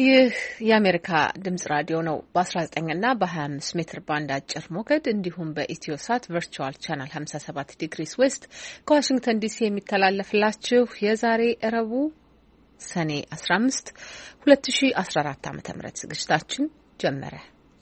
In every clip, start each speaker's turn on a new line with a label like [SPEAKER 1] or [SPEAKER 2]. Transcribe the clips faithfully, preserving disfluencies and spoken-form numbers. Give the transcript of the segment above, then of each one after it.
[SPEAKER 1] ይህ የአሜሪካ ድምጽ ራዲዮ ነው። በ19 እና በ25 ሜትር ባንድ አጭር ሞገድ እንዲሁም በኢትዮሳት ቨርቹዋል ቻናል ሃምሳ ሰባት ዲግሪስ ዌስት ከዋሽንግተን ዲሲ የሚተላለፍላችሁ የዛሬ እረቡ ሰኔ አስራ አምስት ሁለት ሺህ አስራ አራት ዓ.ም ዝግጅታችን ጀመረ።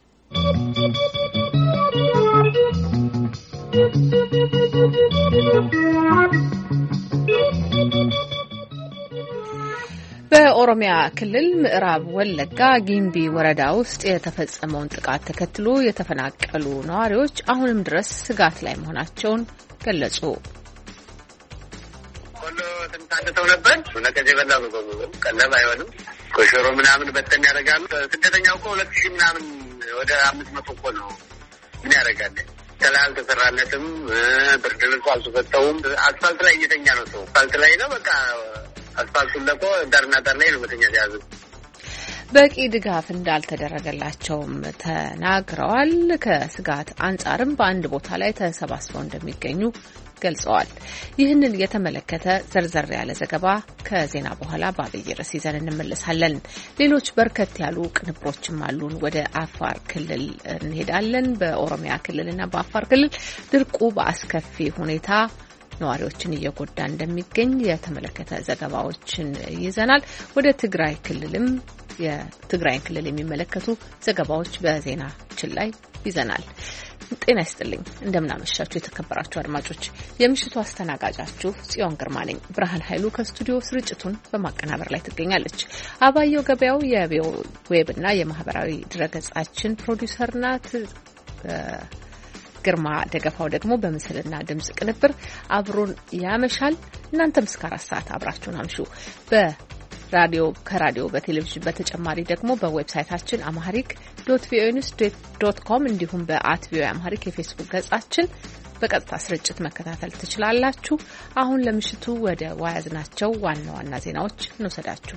[SPEAKER 1] በኦሮሚያ ክልል ምዕራብ ወለጋ ጊምቢ ወረዳ ውስጥ የተፈጸመውን ጥቃት ተከትሎ የተፈናቀሉ ነዋሪዎች አሁንም ድረስ ስጋት ላይ መሆናቸውን ገለጹ።
[SPEAKER 2] ሁሉ ተንታንተው ነበር ለከዚህ በላው ነው ቀለብ አይሆንም ኮሽሮ ምናምን በተን ያደርጋሉ። ስደተኛው እኮ ሁለት ሺህ ምናምን ወደ አምስት መቶ እኮ ነው ምን ያደርጋል? ተላል ተሰራለትም ብርድ ልብስ አልተሰጠውም። አስፋልት ላይ እየተኛ ነው ሰው አስፋልት ላይ ነው በቃ አስፋልቱን ለቆ ዳርና ዳር ላይ ነው መተኛ ያዙ።
[SPEAKER 1] በቂ ድጋፍ እንዳልተደረገላቸውም ተናግረዋል። ከስጋት አንጻርም በአንድ ቦታ ላይ ተሰባስበው እንደሚገኙ ገልጸዋል። ይህንን የተመለከተ ዘርዘር ያለ ዘገባ ከዜና በኋላ በአብይ ርዕስ ይዘን እንመለሳለን። ሌሎች በርከት ያሉ ቅንብሮችም አሉን። ወደ አፋር ክልል እንሄዳለን። በኦሮሚያ ክልልና በአፋር ክልል ድርቁ በአስከፊ ሁኔታ ነዋሪዎችን እየጎዳ እንደሚገኝ የተመለከተ ዘገባዎችን ይዘናል። ወደ ትግራይ ክልልም የትግራይ ክልል የሚመለከቱ ዘገባዎች በዜናችን ላይ ይዘናል። ጤና ይስጥልኝ፣ እንደምናመሻችሁ የተከበራችሁ አድማጮች። የምሽቱ አስተናጋጃችሁ ጽዮን ግርማ ነኝ። ብርሃን ኃይሉ ከስቱዲዮ ስርጭቱን በማቀናበር ላይ ትገኛለች። አባየው ገበያው የዌብና የማህበራዊ ድረገጻችን ፕሮዲውሰር ናት። ግርማ ደገፋው ደግሞ በምስልና ድምጽ ቅንብር አብሮን ያመሻል። እናንተም እስከ አራት ሰዓት አብራችሁን አምሹ። በራዲዮ ከራዲዮ በቴሌቪዥን በተጨማሪ ደግሞ በዌብሳይታችን አማሪክ ዶት ቪኦኤ ኒውስ ዶት ኮም እንዲሁም በአት ቪኦኤ አማሪክ የፌስቡክ ገጻችን በቀጥታ ስርጭት መከታተል ትችላላችሁ። አሁን ለምሽቱ ወደ ዋያዝናቸው ዋና ዋና ዜናዎች እንወሰዳችሁ።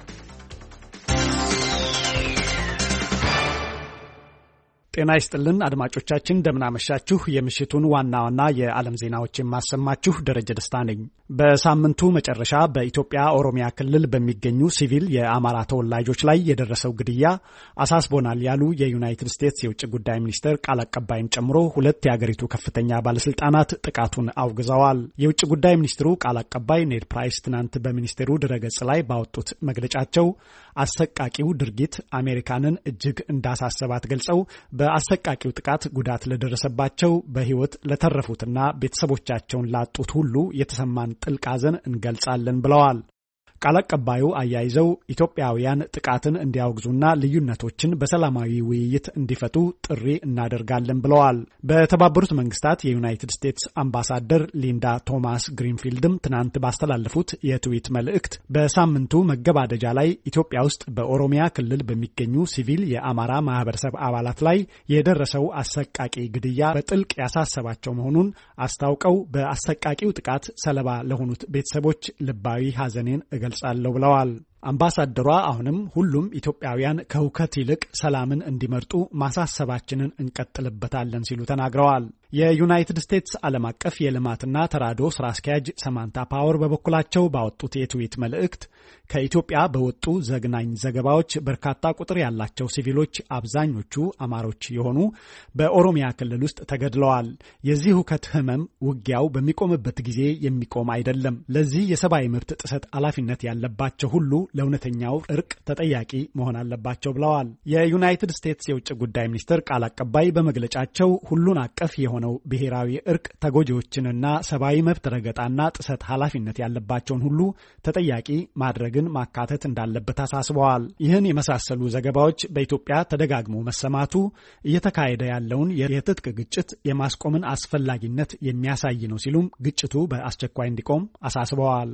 [SPEAKER 3] ጤና ይስጥልን አድማጮቻችን፣ እንደምናመሻችሁ። የምሽቱን ዋና ዋና የዓለም ዜናዎች የማሰማችሁ ደረጀ ደስታ ነኝ። በሳምንቱ መጨረሻ በኢትዮጵያ ኦሮሚያ ክልል በሚገኙ ሲቪል የአማራ ተወላጆች ላይ የደረሰው ግድያ አሳስቦናል ያሉ የዩናይትድ ስቴትስ የውጭ ጉዳይ ሚኒስቴር ቃል አቀባይን ጨምሮ ሁለት የአገሪቱ ከፍተኛ ባለስልጣናት ጥቃቱን አውግዘዋል። የውጭ ጉዳይ ሚኒስትሩ ቃል አቀባይ ኔድ ፕራይስ ትናንት በሚኒስቴሩ ድረገጽ ላይ ባወጡት መግለጫቸው አሰቃቂው ድርጊት አሜሪካንን እጅግ እንዳሳሰባት ገልጸው በአሰቃቂው ጥቃት ጉዳት ለደረሰባቸው በሕይወት ለተረፉትና ቤተሰቦቻቸውን ላጡት ሁሉ የተሰማን ጥልቅ ሐዘን እንገልጻለን ብለዋል። ቃል አቀባዩ አያይዘው ኢትዮጵያውያን ጥቃትን እንዲያወግዙና ልዩነቶችን በሰላማዊ ውይይት እንዲፈቱ ጥሪ እናደርጋለን ብለዋል። በተባበሩት መንግስታት የዩናይትድ ስቴትስ አምባሳደር ሊንዳ ቶማስ ግሪንፊልድም ትናንት ባስተላለፉት የትዊት መልእክት በሳምንቱ መገባደጃ ላይ ኢትዮጵያ ውስጥ በኦሮሚያ ክልል በሚገኙ ሲቪል የአማራ ማህበረሰብ አባላት ላይ የደረሰው አሰቃቂ ግድያ በጥልቅ ያሳሰባቸው መሆኑን አስታውቀው በአሰቃቂው ጥቃት ሰለባ ለሆኑት ቤተሰቦች ልባዊ ሐዘኔን ገልጻለሁ ብለዋል። አምባሳደሯ አሁንም ሁሉም ኢትዮጵያውያን ከሁከት ይልቅ ሰላምን እንዲመርጡ ማሳሰባችንን እንቀጥልበታለን ሲሉ ተናግረዋል። የዩናይትድ ስቴትስ ዓለም አቀፍ የልማትና ተራድኦ ስራ አስኪያጅ ሰማንታ ፓወር በበኩላቸው ባወጡት የትዊት መልእክት ከኢትዮጵያ በወጡ ዘግናኝ ዘገባዎች በርካታ ቁጥር ያላቸው ሲቪሎች አብዛኞቹ አማሮች የሆኑ በኦሮሚያ ክልል ውስጥ ተገድለዋል። የዚህ ሁከት ህመም ውጊያው በሚቆምበት ጊዜ የሚቆም አይደለም። ለዚህ የሰብአዊ መብት ጥሰት ኃላፊነት ያለባቸው ሁሉ ለእውነተኛው እርቅ ተጠያቂ መሆን አለባቸው ብለዋል። የዩናይትድ ስቴትስ የውጭ ጉዳይ ሚኒስትር ቃል አቀባይ በመግለጫቸው ሁሉን አቀፍ የሆነው ብሔራዊ እርቅ ተጎጂዎችንና ሰብአዊ መብት ረገጣና ጥሰት ኃላፊነት ያለባቸውን ሁሉ ተጠያቂ ማድረግን ማካተት እንዳለበት አሳስበዋል። ይህን የመሳሰሉ ዘገባዎች በኢትዮጵያ ተደጋግሞ መሰማቱ እየተካሄደ ያለውን የትጥቅ ግጭት የማስቆምን አስፈላጊነት የሚያሳይ ነው ሲሉም ግጭቱ በአስቸኳይ እንዲቆም አሳስበዋል።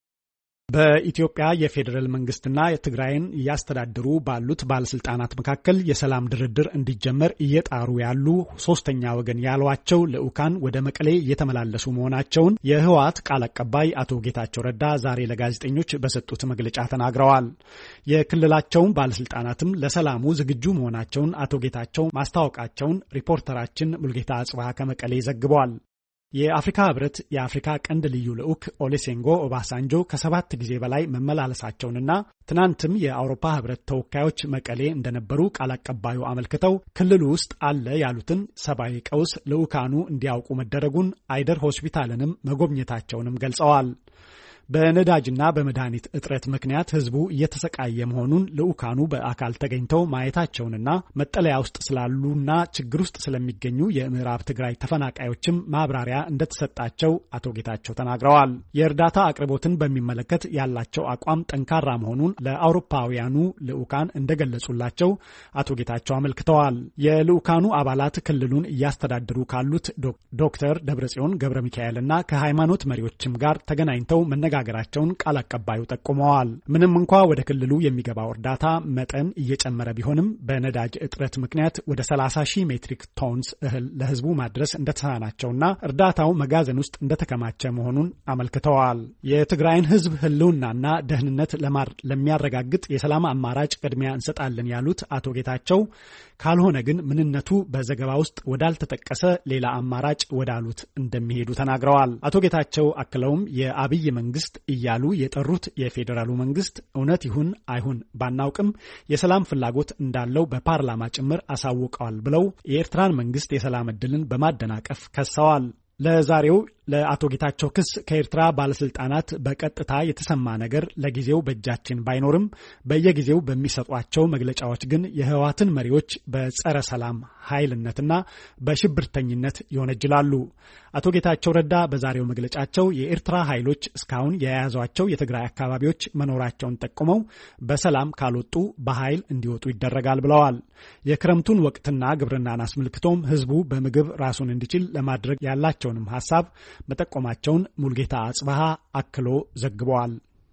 [SPEAKER 3] በኢትዮጵያ የፌዴራል መንግስትና የትግራይን እያስተዳደሩ ባሉት ባለስልጣናት መካከል የሰላም ድርድር እንዲጀመር እየጣሩ ያሉ ሶስተኛ ወገን ያሏቸው ልዑካን ወደ መቀሌ እየተመላለሱ መሆናቸውን የህወሓት ቃል አቀባይ አቶ ጌታቸው ረዳ ዛሬ ለጋዜጠኞች በሰጡት መግለጫ ተናግረዋል። የክልላቸውን ባለስልጣናትም ለሰላሙ ዝግጁ መሆናቸውን አቶ ጌታቸው ማስታወቃቸውን ሪፖርተራችን ሙልጌታ አጽባህ ከመቀሌ ዘግቧል። የአፍሪካ ህብረት የአፍሪካ ቀንድ ልዩ ልዑክ ኦሌሴንጎ ኦባሳንጆ ከሰባት ጊዜ በላይ መመላለሳቸውንና ትናንትም የአውሮፓ ህብረት ተወካዮች መቀሌ እንደነበሩ ቃል አቀባዩ አመልክተው ክልሉ ውስጥ አለ ያሉትን ሰብአዊ ቀውስ ልዑካኑ እንዲያውቁ መደረጉን አይደር ሆስፒታልንም መጎብኘታቸውንም ገልጸዋል። በነዳጅና በመድኃኒት እጥረት ምክንያት ህዝቡ እየተሰቃየ መሆኑን ልዑካኑ በአካል ተገኝተው ማየታቸውንና መጠለያ ውስጥ ስላሉና ችግር ውስጥ ስለሚገኙ የምዕራብ ትግራይ ተፈናቃዮችም ማብራሪያ እንደተሰጣቸው አቶ ጌታቸው ተናግረዋል። የእርዳታ አቅርቦትን በሚመለከት ያላቸው አቋም ጠንካራ መሆኑን ለአውሮፓውያኑ ልዑካን እንደገለጹላቸው አቶ ጌታቸው አመልክተዋል። የልዑካኑ አባላት ክልሉን እያስተዳደሩ ካሉት ዶክተር ደብረጽዮን ገብረ ሚካኤልና ከሃይማኖት መሪዎችም ጋር ተገናኝተው መነጋ ሀገራቸውን ቃል አቀባዩ ጠቁመዋል። ምንም እንኳ ወደ ክልሉ የሚገባው እርዳታ መጠን እየጨመረ ቢሆንም በነዳጅ እጥረት ምክንያት ወደ ሰላሳ ሺህ ሜትሪክ ቶንስ እህል ለህዝቡ ማድረስ እንደተሳናቸውና እርዳታው መጋዘን ውስጥ እንደተከማቸ መሆኑን አመልክተዋል። የትግራይን ህዝብ ህልውናና ደህንነት ለሚያረጋግጥ የሰላም አማራጭ ቅድሚያ እንሰጣለን ያሉት አቶ ጌታቸው ካልሆነ ግን ምንነቱ በዘገባ ውስጥ ወዳልተጠቀሰ ሌላ አማራጭ ወዳሉት እንደሚሄዱ ተናግረዋል። አቶ ጌታቸው አክለውም የአብይ መንግስት እያሉ የጠሩት የፌዴራሉ መንግስት እውነት ይሁን አይሁን ባናውቅም የሰላም ፍላጎት እንዳለው በፓርላማ ጭምር አሳውቀዋል ብለው የኤርትራን መንግስት የሰላም ዕድልን በማደናቀፍ ከሰዋል። ለዛሬው ለአቶ ጌታቸው ክስ ከኤርትራ ባለስልጣናት በቀጥታ የተሰማ ነገር ለጊዜው በእጃችን ባይኖርም በየጊዜው በሚሰጧቸው መግለጫዎች ግን የህወሓትን መሪዎች በጸረ ሰላም ኃይልነትና በሽብርተኝነት ይወነጅላሉ። አቶ ጌታቸው ረዳ በዛሬው መግለጫቸው የኤርትራ ኃይሎች እስካሁን የያዟቸው የትግራይ አካባቢዎች መኖራቸውን ጠቁመው በሰላም ካልወጡ በኃይል እንዲወጡ ይደረጋል ብለዋል። የክረምቱን ወቅትና ግብርናን አስመልክቶም ህዝቡ በምግብ ራሱን እንዲችል ለማድረግ ያላቸውንም ሐሳብ መጠቆማቸውን ሙልጌታ አጽባሃ አክሎ ዘግበዋል።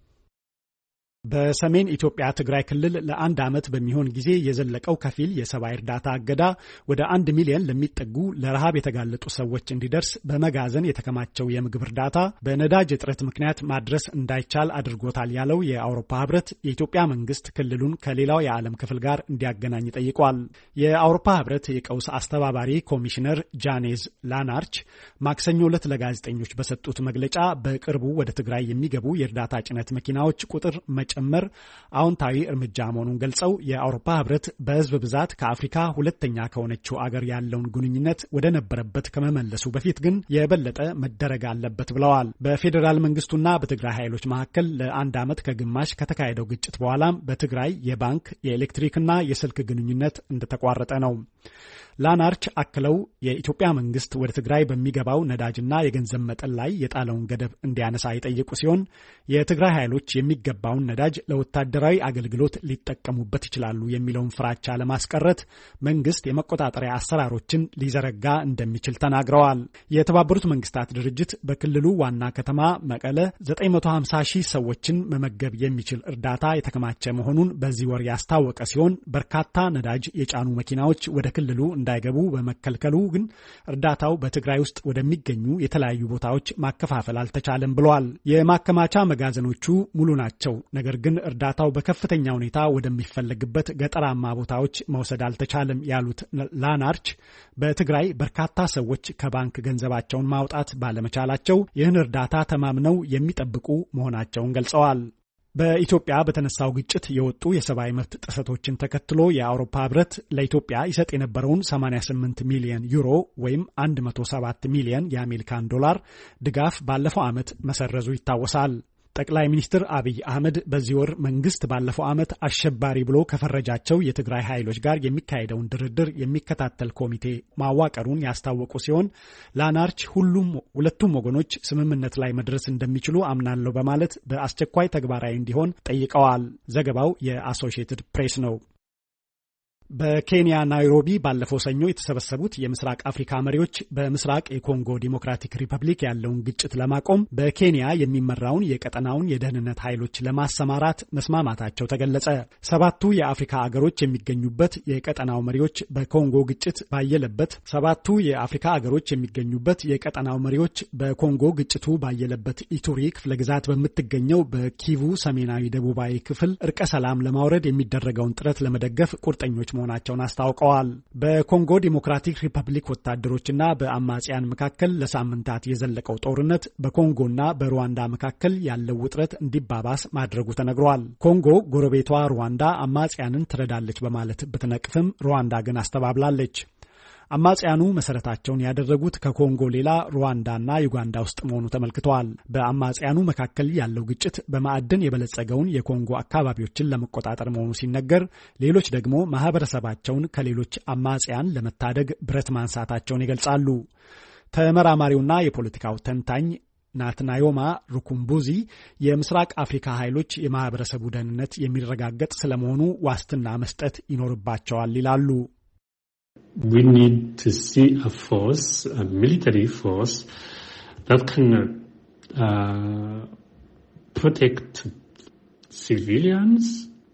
[SPEAKER 3] በሰሜን ኢትዮጵያ ትግራይ ክልል ለአንድ ዓመት በሚሆን ጊዜ የዘለቀው ከፊል የሰብአዊ እርዳታ እገዳ ወደ አንድ ሚሊዮን ለሚጠጉ ለረሃብ የተጋለጡ ሰዎች እንዲደርስ በመጋዘን የተከማቸው የምግብ እርዳታ በነዳጅ እጥረት ምክንያት ማድረስ እንዳይቻል አድርጎታል ያለው የአውሮፓ ህብረት የኢትዮጵያ መንግስት ክልሉን ከሌላው የዓለም ክፍል ጋር እንዲያገናኝ ጠይቋል። የአውሮፓ ህብረት የቀውስ አስተባባሪ ኮሚሽነር ጃኔዝ ላናርች ማክሰኞ ዕለት ለጋዜጠኞች በሰጡት መግለጫ በቅርቡ ወደ ትግራይ የሚገቡ የእርዳታ ጭነት መኪናዎች ቁጥር ጨመር አዎንታዊ እርምጃ መሆኑን ገልጸው የአውሮፓ ህብረት በህዝብ ብዛት ከአፍሪካ ሁለተኛ ከሆነችው አገር ያለውን ግንኙነት ወደ ነበረበት ከመመለሱ በፊት ግን የበለጠ መደረግ አለበት ብለዋል። በፌዴራል መንግስቱና በትግራይ ኃይሎች መካከል ለአንድ ዓመት ከግማሽ ከተካሄደው ግጭት በኋላም በትግራይ የባንክ የኤሌክትሪክና የስልክ ግንኙነት እንደተቋረጠ ነው። ላናርች አክለው የኢትዮጵያ መንግስት ወደ ትግራይ በሚገባው ነዳጅና የገንዘብ መጠን ላይ የጣለውን ገደብ እንዲያነሳ የጠየቁ ሲሆን የትግራይ ኃይሎች የሚገባውን ነዳጅ ለወታደራዊ አገልግሎት ሊጠቀሙበት ይችላሉ የሚለውን ፍራቻ ለማስቀረት መንግስት የመቆጣጠሪያ አሰራሮችን ሊዘረጋ እንደሚችል ተናግረዋል። የተባበሩት መንግስታት ድርጅት በክልሉ ዋና ከተማ መቀለ ዘጠኝ መቶ ሃምሳ ሺህ ሰዎችን መመገብ የሚችል እርዳታ የተከማቸ መሆኑን በዚህ ወር ያስታወቀ ሲሆን በርካታ ነዳጅ የጫኑ መኪናዎች ወደ ክልሉ እንዳይገቡ በመከልከሉ ግን እርዳታው በትግራይ ውስጥ ወደሚገኙ የተለያዩ ቦታዎች ማከፋፈል አልተቻለም ብለዋል። የማከማቻ መጋዘኖቹ ሙሉ ናቸው፣ ነገር ግን እርዳታው በከፍተኛ ሁኔታ ወደሚፈለግበት ገጠራማ ቦታዎች መውሰድ አልተቻለም ያሉት ላናርች በትግራይ በርካታ ሰዎች ከባንክ ገንዘባቸውን ማውጣት ባለመቻላቸው ይህን እርዳታ ተማምነው የሚጠብቁ መሆናቸውን ገልጸዋል። በኢትዮጵያ በተነሳው ግጭት የወጡ የሰብአዊ መብት ጥሰቶችን ተከትሎ የአውሮፓ ህብረት ለኢትዮጵያ ይሰጥ የነበረውን ሰማንያ ስምንት ሚሊዮን ዩሮ ወይም መቶ ሰባት ሚሊዮን የአሜሪካን ዶላር ድጋፍ ባለፈው ዓመት መሰረዙ ይታወሳል። ጠቅላይ ሚኒስትር አብይ አህመድ በዚህ ወር መንግስት ባለፈው ዓመት አሸባሪ ብሎ ከፈረጃቸው የትግራይ ኃይሎች ጋር የሚካሄደውን ድርድር የሚከታተል ኮሚቴ ማዋቀሩን ያስታወቁ ሲሆን ላናርች ሁሉም ሁለቱም ወገኖች ስምምነት ላይ መድረስ እንደሚችሉ አምናለሁ በማለት በአስቸኳይ ተግባራዊ እንዲሆን ጠይቀዋል። ዘገባው የአሶሺየትድ ፕሬስ ነው። በኬንያ ናይሮቢ ባለፈው ሰኞ የተሰበሰቡት የምስራቅ አፍሪካ መሪዎች በምስራቅ የኮንጎ ዲሞክራቲክ ሪፐብሊክ ያለውን ግጭት ለማቆም በኬንያ የሚመራውን የቀጠናውን የደህንነት ኃይሎች ለማሰማራት መስማማታቸው ተገለጸ። ሰባቱ የአፍሪካ አገሮች የሚገኙበት የቀጠናው መሪዎች በኮንጎ ግጭት ባየለበት ሰባቱ የአፍሪካ አገሮች የሚገኙበት የቀጠናው መሪዎች በኮንጎ ግጭቱ ባየለበት ኢቱሪ ክፍለ ግዛት በምትገኘው በኪቩ ሰሜናዊ ደቡባዊ ክፍል እርቀ ሰላም ለማውረድ የሚደረገውን ጥረት ለመደገፍ ቁርጠኞች መሆናቸውን አስታውቀዋል። በኮንጎ ዲሞክራቲክ ሪፐብሊክ ወታደሮችና በአማጽያን መካከል ለሳምንታት የዘለቀው ጦርነት በኮንጎና በሩዋንዳ መካከል ያለው ውጥረት እንዲባባስ ማድረጉ ተነግሯል። ኮንጎ ጎረቤቷ ሩዋንዳ አማጽያንን ትረዳለች በማለት ብትነቅፍም ሩዋንዳ ግን አስተባብላለች። አማጽያኑ መሰረታቸውን ያደረጉት ከኮንጎ ሌላ ሩዋንዳና ዩጋንዳ ውስጥ መሆኑ ተመልክተዋል። በአማጽያኑ መካከል ያለው ግጭት በማዕድን የበለጸገውን የኮንጎ አካባቢዎችን ለመቆጣጠር መሆኑ ሲነገር፣ ሌሎች ደግሞ ማህበረሰባቸውን ከሌሎች አማጽያን ለመታደግ ብረት ማንሳታቸውን ይገልጻሉ። ተመራማሪውና የፖለቲካው ተንታኝ ናትናዮማ ሩኩምቡዚ የምስራቅ አፍሪካ ኃይሎች የማህበረሰቡ ደህንነት የሚረጋገጥ ስለመሆኑ ዋስትና መስጠት ይኖርባቸዋል ይላሉ።
[SPEAKER 4] We need to see a force, a military force that can uh, protect civilians.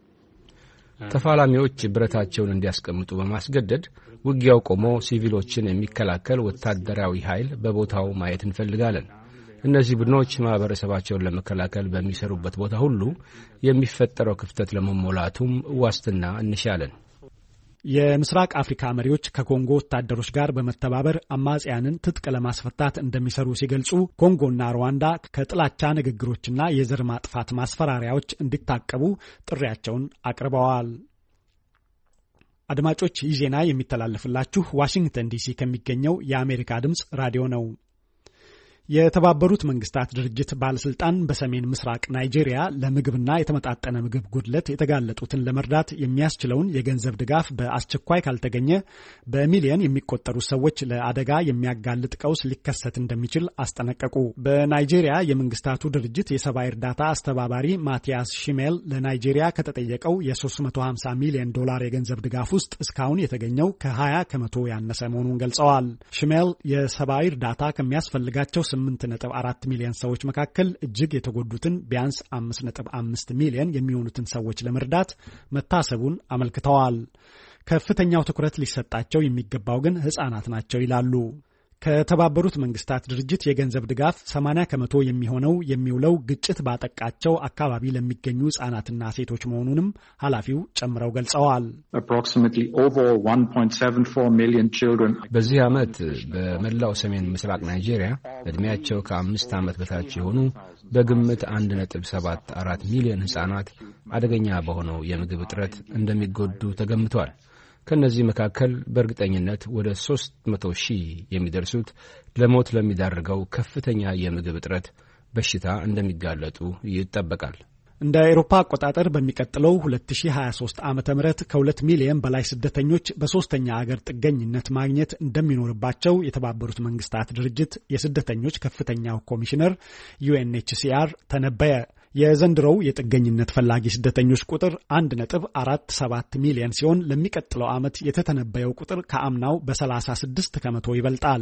[SPEAKER 5] ተፋላሚዎች ብረታቸውን እንዲያስቀምጡ በማስገደድ ውጊያው ቆሞ ሲቪሎችን የሚከላከል ወታደራዊ ኃይል በቦታው ማየት እንፈልጋለን። እነዚህ ቡድኖች ማህበረሰባቸውን ለመከላከል በሚሰሩበት ቦታ ሁሉ የሚፈጠረው ክፍተት ለመሞላቱም ዋስትና እንሻለን።
[SPEAKER 3] የምስራቅ አፍሪካ መሪዎች ከኮንጎ ወታደሮች ጋር በመተባበር አማጽያንን ትጥቅ ለማስፈታት እንደሚሰሩ ሲገልጹ፣ ኮንጎና ሩዋንዳ ከጥላቻ ንግግሮችና የዘር ማጥፋት ማስፈራሪያዎች እንዲታቀቡ ጥሪያቸውን አቅርበዋል። አድማጮች፣ ይህ ዜና የሚተላለፍላችሁ ዋሽንግተን ዲሲ ከሚገኘው የአሜሪካ ድምጽ ራዲዮ ነው። የተባበሩት መንግስታት ድርጅት ባለስልጣን በሰሜን ምስራቅ ናይጄሪያ ለምግብና የተመጣጠነ ምግብ ጉድለት የተጋለጡትን ለመርዳት የሚያስችለውን የገንዘብ ድጋፍ በአስቸኳይ ካልተገኘ በሚሊዮን የሚቆጠሩ ሰዎች ለአደጋ የሚያጋልጥ ቀውስ ሊከሰት እንደሚችል አስጠነቀቁ። በናይጄሪያ የመንግስታቱ ድርጅት የሰብአዊ እርዳታ አስተባባሪ ማቲያስ ሺሜል ለናይጄሪያ ከተጠየቀው የ350 ሚሊዮን ዶላር የገንዘብ ድጋፍ ውስጥ እስካሁን የተገኘው ከ20 ከመቶ ያነሰ መሆኑን ገልጸዋል። ሺሜል የሰብአዊ እርዳታ ከሚያስፈልጋቸው ስምንት ነጥብ አራት ሚሊዮን ሰዎች መካከል እጅግ የተጎዱትን ቢያንስ አምስት ነጥብ አምስት ሚሊዮን የሚሆኑትን ሰዎች ለመርዳት መታሰቡን አመልክተዋል። ከፍተኛው ትኩረት ሊሰጣቸው የሚገባው ግን ሕፃናት ናቸው ይላሉ። ከተባበሩት መንግስታት ድርጅት የገንዘብ ድጋፍ ሰማንያ ከመቶ የሚሆነው የሚውለው ግጭት ባጠቃቸው አካባቢ ለሚገኙ ሕፃናትና ሴቶች መሆኑንም ኃላፊው ጨምረው ገልጸዋል።
[SPEAKER 5] በዚህ ዓመት በመላው ሰሜን ምስራቅ ናይጄሪያ ዕድሜያቸው ከአምስት ዓመት በታች የሆኑ በግምት አንድ ነጥብ ሰባት አራት ሚሊዮን ሕፃናት አደገኛ በሆነው የምግብ እጥረት እንደሚጎዱ ተገምቷል። ከነዚህ መካከል በእርግጠኝነት ወደ ሦስት መቶ ሺህ የሚደርሱት ለሞት ለሚዳርገው ከፍተኛ የምግብ እጥረት በሽታ እንደሚጋለጡ ይጠበቃል።
[SPEAKER 3] እንደ አውሮፓ አቆጣጠር በሚቀጥለው ሁለት ሺህ ሀያ ሶስት ዓመተ ምህረት ከሁለት ሚሊዮን በላይ ስደተኞች በሶስተኛ ሀገር ጥገኝነት ማግኘት እንደሚኖርባቸው የተባበሩት መንግስታት ድርጅት የስደተኞች ከፍተኛው ኮሚሽነር ዩኤንኤችሲአር ተነበየ። የዘንድሮው የጥገኝነት ፈላጊ ስደተኞች ቁጥር አንድ ነጥብ አራት ሰባት ሚሊዮን ሲሆን ለሚቀጥለው ዓመት የተተነበየው ቁጥር ከአምናው በሰላሳ ስድስት ከመቶ ይበልጣል።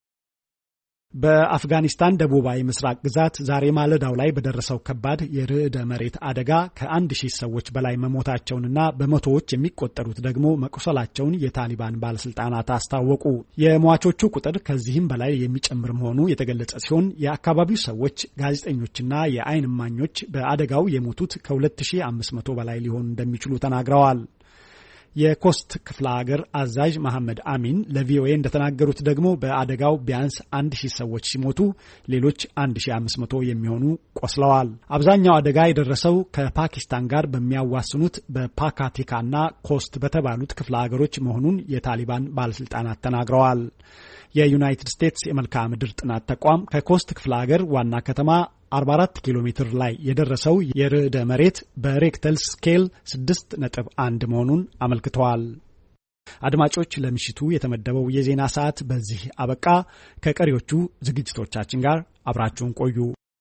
[SPEAKER 3] በአፍጋኒስታን ደቡባዊ ምስራቅ ግዛት ዛሬ ማለዳው ላይ በደረሰው ከባድ የርዕደ መሬት አደጋ ከአንድ ሺህ ሰዎች በላይ መሞታቸውንና በመቶዎች የሚቆጠሩት ደግሞ መቁሰላቸውን የታሊባን ባለስልጣናት አስታወቁ። የሟቾቹ ቁጥር ከዚህም በላይ የሚጨምር መሆኑ የተገለጸ ሲሆን የአካባቢው ሰዎች፣ ጋዜጠኞችና የዓይን እማኞች በአደጋው የሞቱት ከሁለት ሺህ አምስት መቶ በላይ ሊሆኑ እንደሚችሉ ተናግረዋል። የኮስት ክፍለ ሀገር አዛዥ መሐመድ አሚን ለቪኦኤ እንደተናገሩት ደግሞ በአደጋው ቢያንስ አንድ ሺህ ሰዎች ሲሞቱ ሌሎች አንድ ሺህ አምስት መቶ የሚሆኑ ቆስለዋል። አብዛኛው አደጋ የደረሰው ከፓኪስታን ጋር በሚያዋስኑት በፓካቲካና ኮስት በተባሉት ክፍለ ሀገሮች መሆኑን የታሊባን ባለስልጣናት ተናግረዋል። የዩናይትድ ስቴትስ የመልክዓ ምድር ጥናት ተቋም ከኮስት ክፍለ ሀገር ዋና ከተማ አርባ አራት ኪሎ ሜትር ላይ የደረሰው የርዕደ መሬት በሬክተር ስኬል ስድስት ነጥብ አንድ መሆኑን አመልክተዋል። አድማጮች፣ ለምሽቱ የተመደበው የዜና ሰዓት በዚህ አበቃ። ከቀሪዎቹ ዝግጅቶቻችን ጋር አብራችሁን ቆዩ።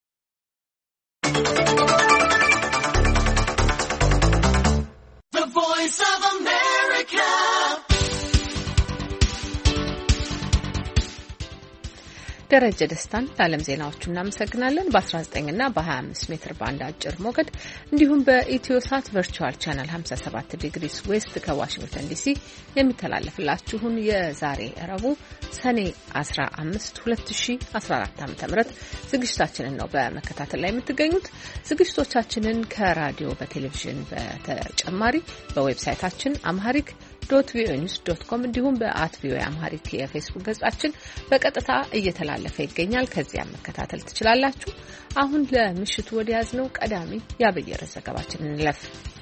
[SPEAKER 1] ደረጀ ደስታን ለዓለም ዜናዎቹ እናመሰግናለን። በ19 እና በ25 ሜትር ባንድ አጭር ሞገድ እንዲሁም በኢትዮሳት ቨርቹዋል ቻናል ሃምሳ ሰባት ዲግሪስ ዌስት ከዋሽንግተን ዲሲ የሚተላለፍላችሁን የዛሬ ረቡዕ ሰኔ አስራ አምስት ሁለት ሺህ አስራ አራት ዓ.ም ዝግጅታችንን ነው በመከታተል ላይ የምትገኙት። ዝግጅቶቻችንን ከራዲዮ በቴሌቪዥን በተጨማሪ በዌብሳይታችን አምሃሪክ ዶት ቪኦኤ ኒውስ ዶት ኮም እንዲሁም በአት ቪኦኤ አምሃሪክ የፌስቡክ ገጻችን በቀጥታ እየተላለፈ ይገኛል። ከዚያ መከታተል ትችላላችሁ። አሁን ለምሽቱ ወደ ያዝነው ቀዳሚ ያበየረ ዘገባችን እንለፍ።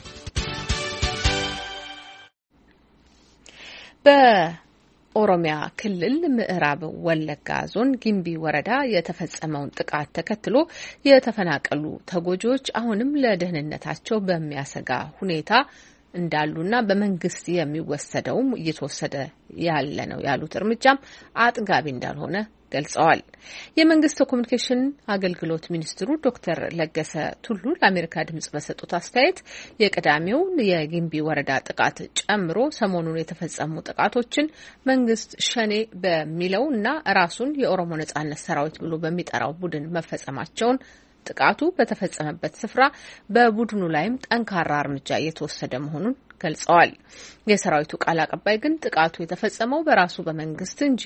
[SPEAKER 1] በኦሮሚያ ክልል ምዕራብ ወለጋ ዞን ጊምቢ ወረዳ የተፈጸመውን ጥቃት ተከትሎ የተፈናቀሉ ተጎጂዎች አሁንም ለደህንነታቸው በሚያሰጋ ሁኔታ እንዳሉና በመንግስት የሚወሰደውም እየተወሰደ ያለ ነው ያሉት እርምጃም አጥጋቢ እንዳልሆነ ገልጸዋል። የመንግስት ኮሚኒኬሽን አገልግሎት ሚኒስትሩ ዶክተር ለገሰ ቱሉ ለአሜሪካ ድምጽ በሰጡት አስተያየት የቀዳሚውን የጊምቢ ወረዳ ጥቃት ጨምሮ ሰሞኑን የተፈጸሙ ጥቃቶችን መንግስት ሸኔ በሚለው እና ራሱን የኦሮሞ ነጻነት ሰራዊት ብሎ በሚጠራው ቡድን መፈጸማቸውን ጥቃቱ በተፈጸመበት ስፍራ በቡድኑ ላይም ጠንካራ እርምጃ እየተወሰደ መሆኑን ገልጸዋል። የሰራዊቱ ቃል አቀባይ ግን ጥቃቱ የተፈጸመው በራሱ በመንግስት እንጂ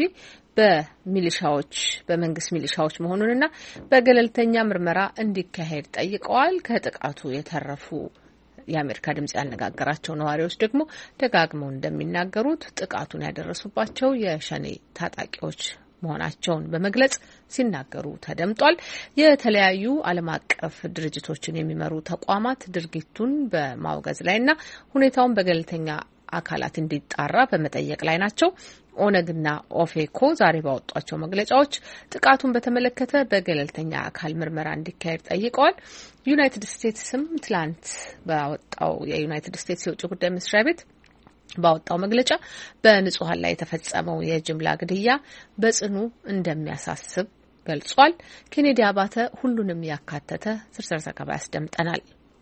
[SPEAKER 1] በሚሊሻዎች በመንግስት ሚሊሻዎች መሆኑንና በገለልተኛ ምርመራ እንዲካሄድ ጠይቀዋል። ከጥቃቱ የተረፉ የአሜሪካ ድምጽ ያነጋገራቸው ነዋሪዎች ደግሞ ደጋግመው እንደሚናገሩት ጥቃቱን ያደረሱባቸው የሸኔ ታጣቂዎች መሆናቸውን በመግለጽ ሲናገሩ ተደምጧል። የተለያዩ ዓለም አቀፍ ድርጅቶችን የሚመሩ ተቋማት ድርጊቱን በማውገዝ ላይና ሁኔታውን በገለልተኛ አካላት እንዲጣራ በመጠየቅ ላይ ናቸው። ኦነግና ኦፌኮ ዛሬ ባወጧቸው መግለጫዎች ጥቃቱን በተመለከተ በገለልተኛ አካል ምርመራ እንዲካሄድ ጠይቀዋል። ዩናይትድ ስቴትስም ትላንት ባወጣው የዩናይትድ ስቴትስ የውጭ ጉዳይ መስሪያ ቤት ባወጣው መግለጫ በንጹሃን ላይ የተፈጸመው የጅምላ ግድያ በጽኑ እንደሚያሳስብ ገልጿል። ኬኔዲ አባተ ሁሉንም ያካተተ ዝርዝር ዘገባ ያስደምጠናል።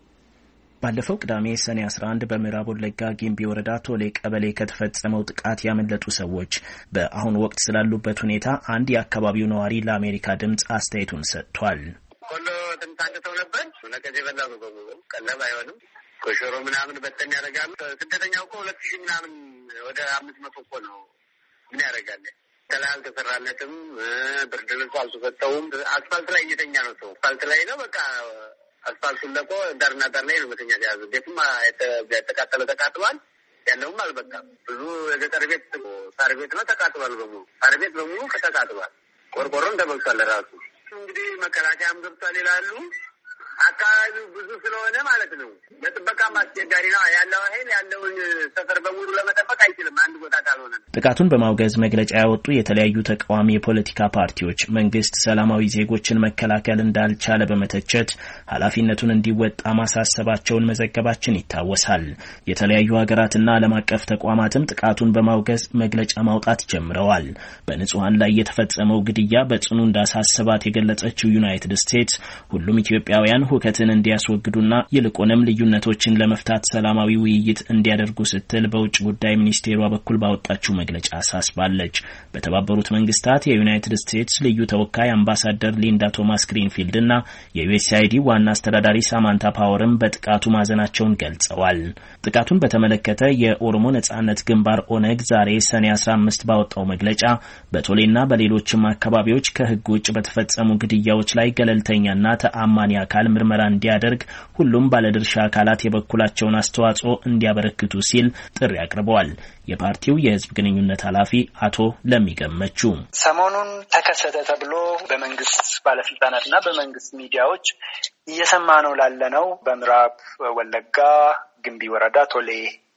[SPEAKER 6] ባለፈው ቅዳሜ ሰኔ አስራ አንድ በምዕራብ ወለጋ ጊምቢ ወረዳ ቶሌ ቀበሌ ከተፈጸመው ጥቃት ያመለጡ ሰዎች በአሁኑ ወቅት ስላሉበት ሁኔታ አንድ የአካባቢው ነዋሪ ለአሜሪካ ድምጽ አስተያየቱን ሰጥቷል።
[SPEAKER 2] ኮሎ ተንታንተው ነበር ለከዚህ በላው ነው ቀለብ አይሆንም ኮሽሮ ምናምን በተን ያደርጋሉ። ስደተኛው እኮ ሁለት ሺህ ምናምን ወደ አምስት መቶ እኮ ነው። ምን ያደርጋል? ተላል ተሰራለትም ብርድ ልብስ አልተሰጠውም። አስፋልት ላይ እየተኛ ነው ሰው። አስፋልት ላይ ነው በቃ አስፋልቱን ለቆ ዳርና ዳር ላይ ነው መተኛ ያዘ። ቤቱም የተቃጠለ ተቃጥሏል። ያለውም አልበቃም። ብዙ የገጠር ቤት ሳር ቤት ነው ተቃጥሏል። በሙሉ ሳር ቤት በሙሉ ተቃጥሏል። ቆርቆሮም ተበልቷል። ራሱ እንግዲህ መከላከያም ገብቷል ይላሉ። አካባቢው ብዙ ስለሆነ ማለት ነው ለጥበቃም አስቸጋሪ ነው። ያለው ኃይል ያለውን ሰፈር በሙሉ ለመጠበቅ አይችልም አንድ ቦታ ካልሆነ።
[SPEAKER 6] ጥቃቱን በማውገዝ መግለጫ ያወጡ የተለያዩ ተቃዋሚ የፖለቲካ ፓርቲዎች መንግስት ሰላማዊ ዜጎችን መከላከል እንዳልቻለ በመተቸት ኃላፊነቱን እንዲወጣ ማሳሰባቸውን መዘገባችን ይታወሳል። የተለያዩ ሀገራትና ዓለም አቀፍ ተቋማትም ጥቃቱን በማውገዝ መግለጫ ማውጣት ጀምረዋል። በንጹሃን ላይ የተፈጸመው ግድያ በጽኑ እንዳሳሰባት የገለጸችው ዩናይትድ ስቴትስ ሁሉም ኢትዮጵያውያን ሁከትን እንዲያስወግዱና ይልቁንም ልዩነቶችን ለመፍታት ሰላማዊ ውይይት እንዲያደርጉ ስትል በውጭ ጉዳይ ሚኒስቴሯ በኩል ባወጣችው መግለጫ አሳስባለች። በተባበሩት መንግስታት የዩናይትድ ስቴትስ ልዩ ተወካይ አምባሳደር ሊንዳ ቶማስ ግሪንፊልድ እና የዩኤስአይዲ ዋና አስተዳዳሪ ሳማንታ ፓወርም በጥቃቱ ማዘናቸውን ገልጸዋል። ጥቃቱን በተመለከተ የኦሮሞ ነጻነት ግንባር ኦነግ ዛሬ ሰኔ አስራ አምስት ባወጣው መግለጫ በቶሌና በሌሎችም አካባቢዎች ከህግ ውጭ በተፈጸሙ ግድያዎች ላይ ገለልተኛና ተአማኒ አካል ምርመራ እንዲያደርግ ሁሉም ባለድርሻ አካላት የበኩላቸውን አስተዋጽኦ እንዲያበረክቱ ሲል ጥሪ አቅርበዋል። የፓርቲው የህዝብ ግንኙነት ኃላፊ አቶ ለሚገመቹ
[SPEAKER 7] ሰሞኑን ተከሰተ ተብሎ በመንግስት ባለስልጣናትና በመንግስት ሚዲያዎች እየሰማነው ላለነው በምዕራብ ወለጋ ግምቢ ወረዳ ቶሌ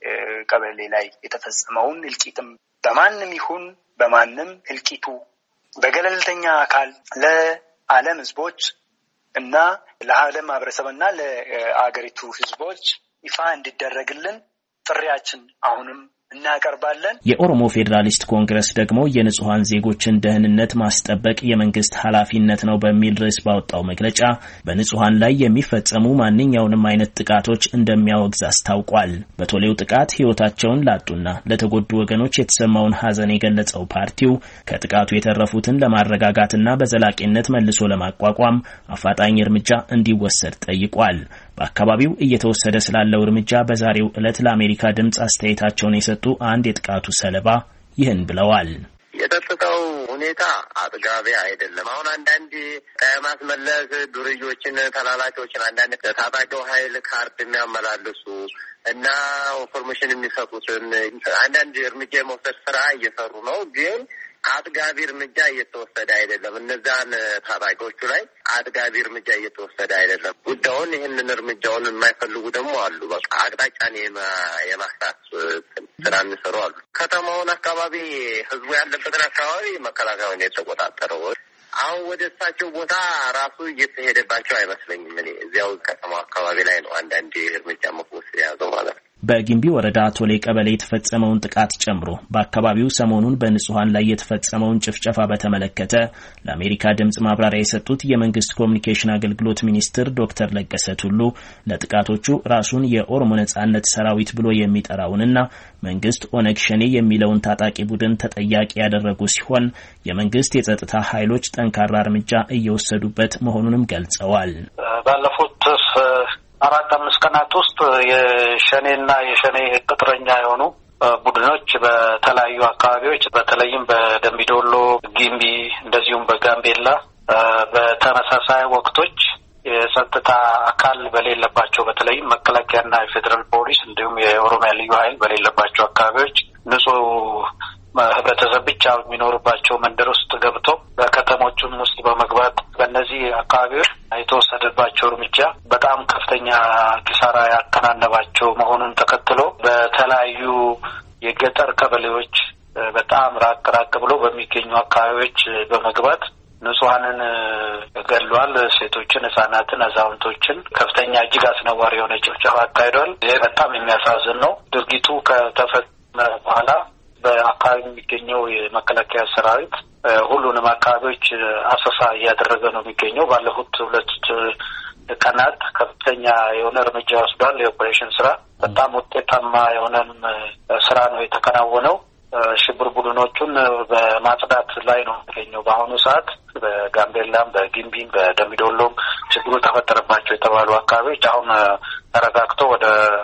[SPEAKER 7] ቀበሌ ላይ የተፈጸመውን እልቂትም በማንም ይሁን በማንም እልቂቱ በገለልተኛ አካል ለዓለም ህዝቦች እና ለዓለም ማህበረሰብና ለአገሪቱ ህዝቦች ይፋ እንዲደረግልን ጥሪያችን አሁንም እናቀርባለን።
[SPEAKER 6] የኦሮሞ ፌዴራሊስት ኮንግረስ ደግሞ የንጹሃን ዜጎችን ደህንነት ማስጠበቅ የመንግስት ኃላፊነት ነው በሚል ርዕስ ባወጣው መግለጫ በንጹሃን ላይ የሚፈጸሙ ማንኛውንም አይነት ጥቃቶች እንደሚያወግዝ አስታውቋል። በቶሌው ጥቃት ህይወታቸውን ላጡና ለተጎዱ ወገኖች የተሰማውን ሐዘን የገለጸው ፓርቲው ከጥቃቱ የተረፉትን ለማረጋጋትና በዘላቂነት መልሶ ለማቋቋም አፋጣኝ እርምጃ እንዲወሰድ ጠይቋል። በአካባቢው እየተወሰደ ስላለው እርምጃ በዛሬው ዕለት ለአሜሪካ ድምጽ አስተያየታቸውን የሰጡ አንድ የጥቃቱ ሰለባ ይህን ብለዋል።
[SPEAKER 2] የጸጥታው ሁኔታ አጥጋቢ አይደለም። አሁን አንዳንድ ከማስመለስ ዱርዮችን ተላላኪዎችን አንዳንድ ታጣቂው ኃይል ካርድ የሚያመላልሱ እና ኢንፎርሜሽን የሚሰጡትን አንዳንድ እርምጃ የመውሰድ ስራ እየሰሩ ነው። ግን አጥጋቢ እርምጃ እየተወሰደ አይደለም። እነዛን ታጣቂዎቹ ላይ አጥጋቢ እርምጃ እየተወሰደ አይደለም። ጉዳዩን ይህንን እርምጃውን የማይፈልጉ ደግሞ አሉ። በቃ አቅጣጫን የማስታት ስራ የሚሰሩ አሉ። ከተማውን አካባቢ ህዝቡ ያለበትን አካባቢ መከላከያውን የተቆጣጠረው አሁን ወደ እሳቸው ቦታ ራሱ እየተሄደባቸው አይመስለኝም። እኔ እዚያው ከተማው አካባቢ ላይ ነው አንዳንድ እርምጃ መወሰድ የያዘው ማለት ነው።
[SPEAKER 6] በጊምቢ ወረዳ ቶሌ ቀበሌ የተፈጸመውን ጥቃት ጨምሮ በአካባቢው ሰሞኑን በንጹሃን ላይ የተፈጸመውን ጭፍጨፋ በተመለከተ ለአሜሪካ ድምጽ ማብራሪያ የሰጡት የመንግስት ኮሚኒኬሽን አገልግሎት ሚኒስትር ዶክተር ለገሰ ቱሉ ለጥቃቶቹ ራሱን የኦሮሞ ነጻነት ሰራዊት ብሎ የሚጠራውንና መንግስት ኦነግ ሸኔ የሚለውን ታጣቂ ቡድን ተጠያቂ ያደረጉ ሲሆን የመንግስት የጸጥታ ኃይሎች ጠንካራ እርምጃ እየወሰዱበት መሆኑንም ገልጸዋል።
[SPEAKER 8] ባለፉት አራት አምስት ቀናት ውስጥ የሸኔና የሸኔ ቅጥረኛ የሆኑ ቡድኖች በተለያዩ አካባቢዎች በተለይም በደምቢዶሎ፣ ጊምቢ እንደዚሁም በጋምቤላ በተመሳሳይ ወቅቶች የጸጥታ አካል በሌለባቸው በተለይም መከላከያና የፌዴራል ፖሊስ እንዲሁም የኦሮሚያ ልዩ ኃይል በሌለባቸው አካባቢዎች ንጹህ ህብረተሰብ ብቻ የሚኖርባቸው መንደር ውስጥ ገብተው በከተሞቹም ውስጥ በመግባት በእነዚህ አካባቢዎች የተወሰደባቸው እርምጃ በጣም ከፍተኛ ኪሳራ ያከናነባቸው መሆኑን ተከትሎ በተለያዩ የገጠር ቀበሌዎች በጣም ራቅ ራቅ ብሎ በሚገኙ አካባቢዎች በመግባት ንጹሃንን ገድሏል። ሴቶችን፣ ህጻናትን፣ አዛውንቶችን ከፍተኛ እጅግ አስነዋሪ የሆነ ጭፍጨፋ አካሂዷል። ይሄ በጣም የሚያሳዝን ነው። ድርጊቱ ከተፈጸመ በኋላ በአካባቢ የሚገኘው የመከላከያ ሰራዊት ሁሉንም አካባቢዎች አሰሳ እያደረገ ነው የሚገኘው። ባለፉት ሁለት ቀናት ከፍተኛ የሆነ እርምጃ ወስዷል። የኦፕሬሽን ስራ በጣም ውጤታማ የሆነም ስራ ነው የተከናወነው። ሽብር ቡድኖቹን በማጽዳት ላይ ነው የሚገኘው። በአሁኑ ሰዓት በጋምቤላም፣ በጊምቢም፣ በደምቢዶሎም ችግሩ ተፈጠረባቸው የተባሉ አካባቢዎች አሁን ተረጋግቶ ወደ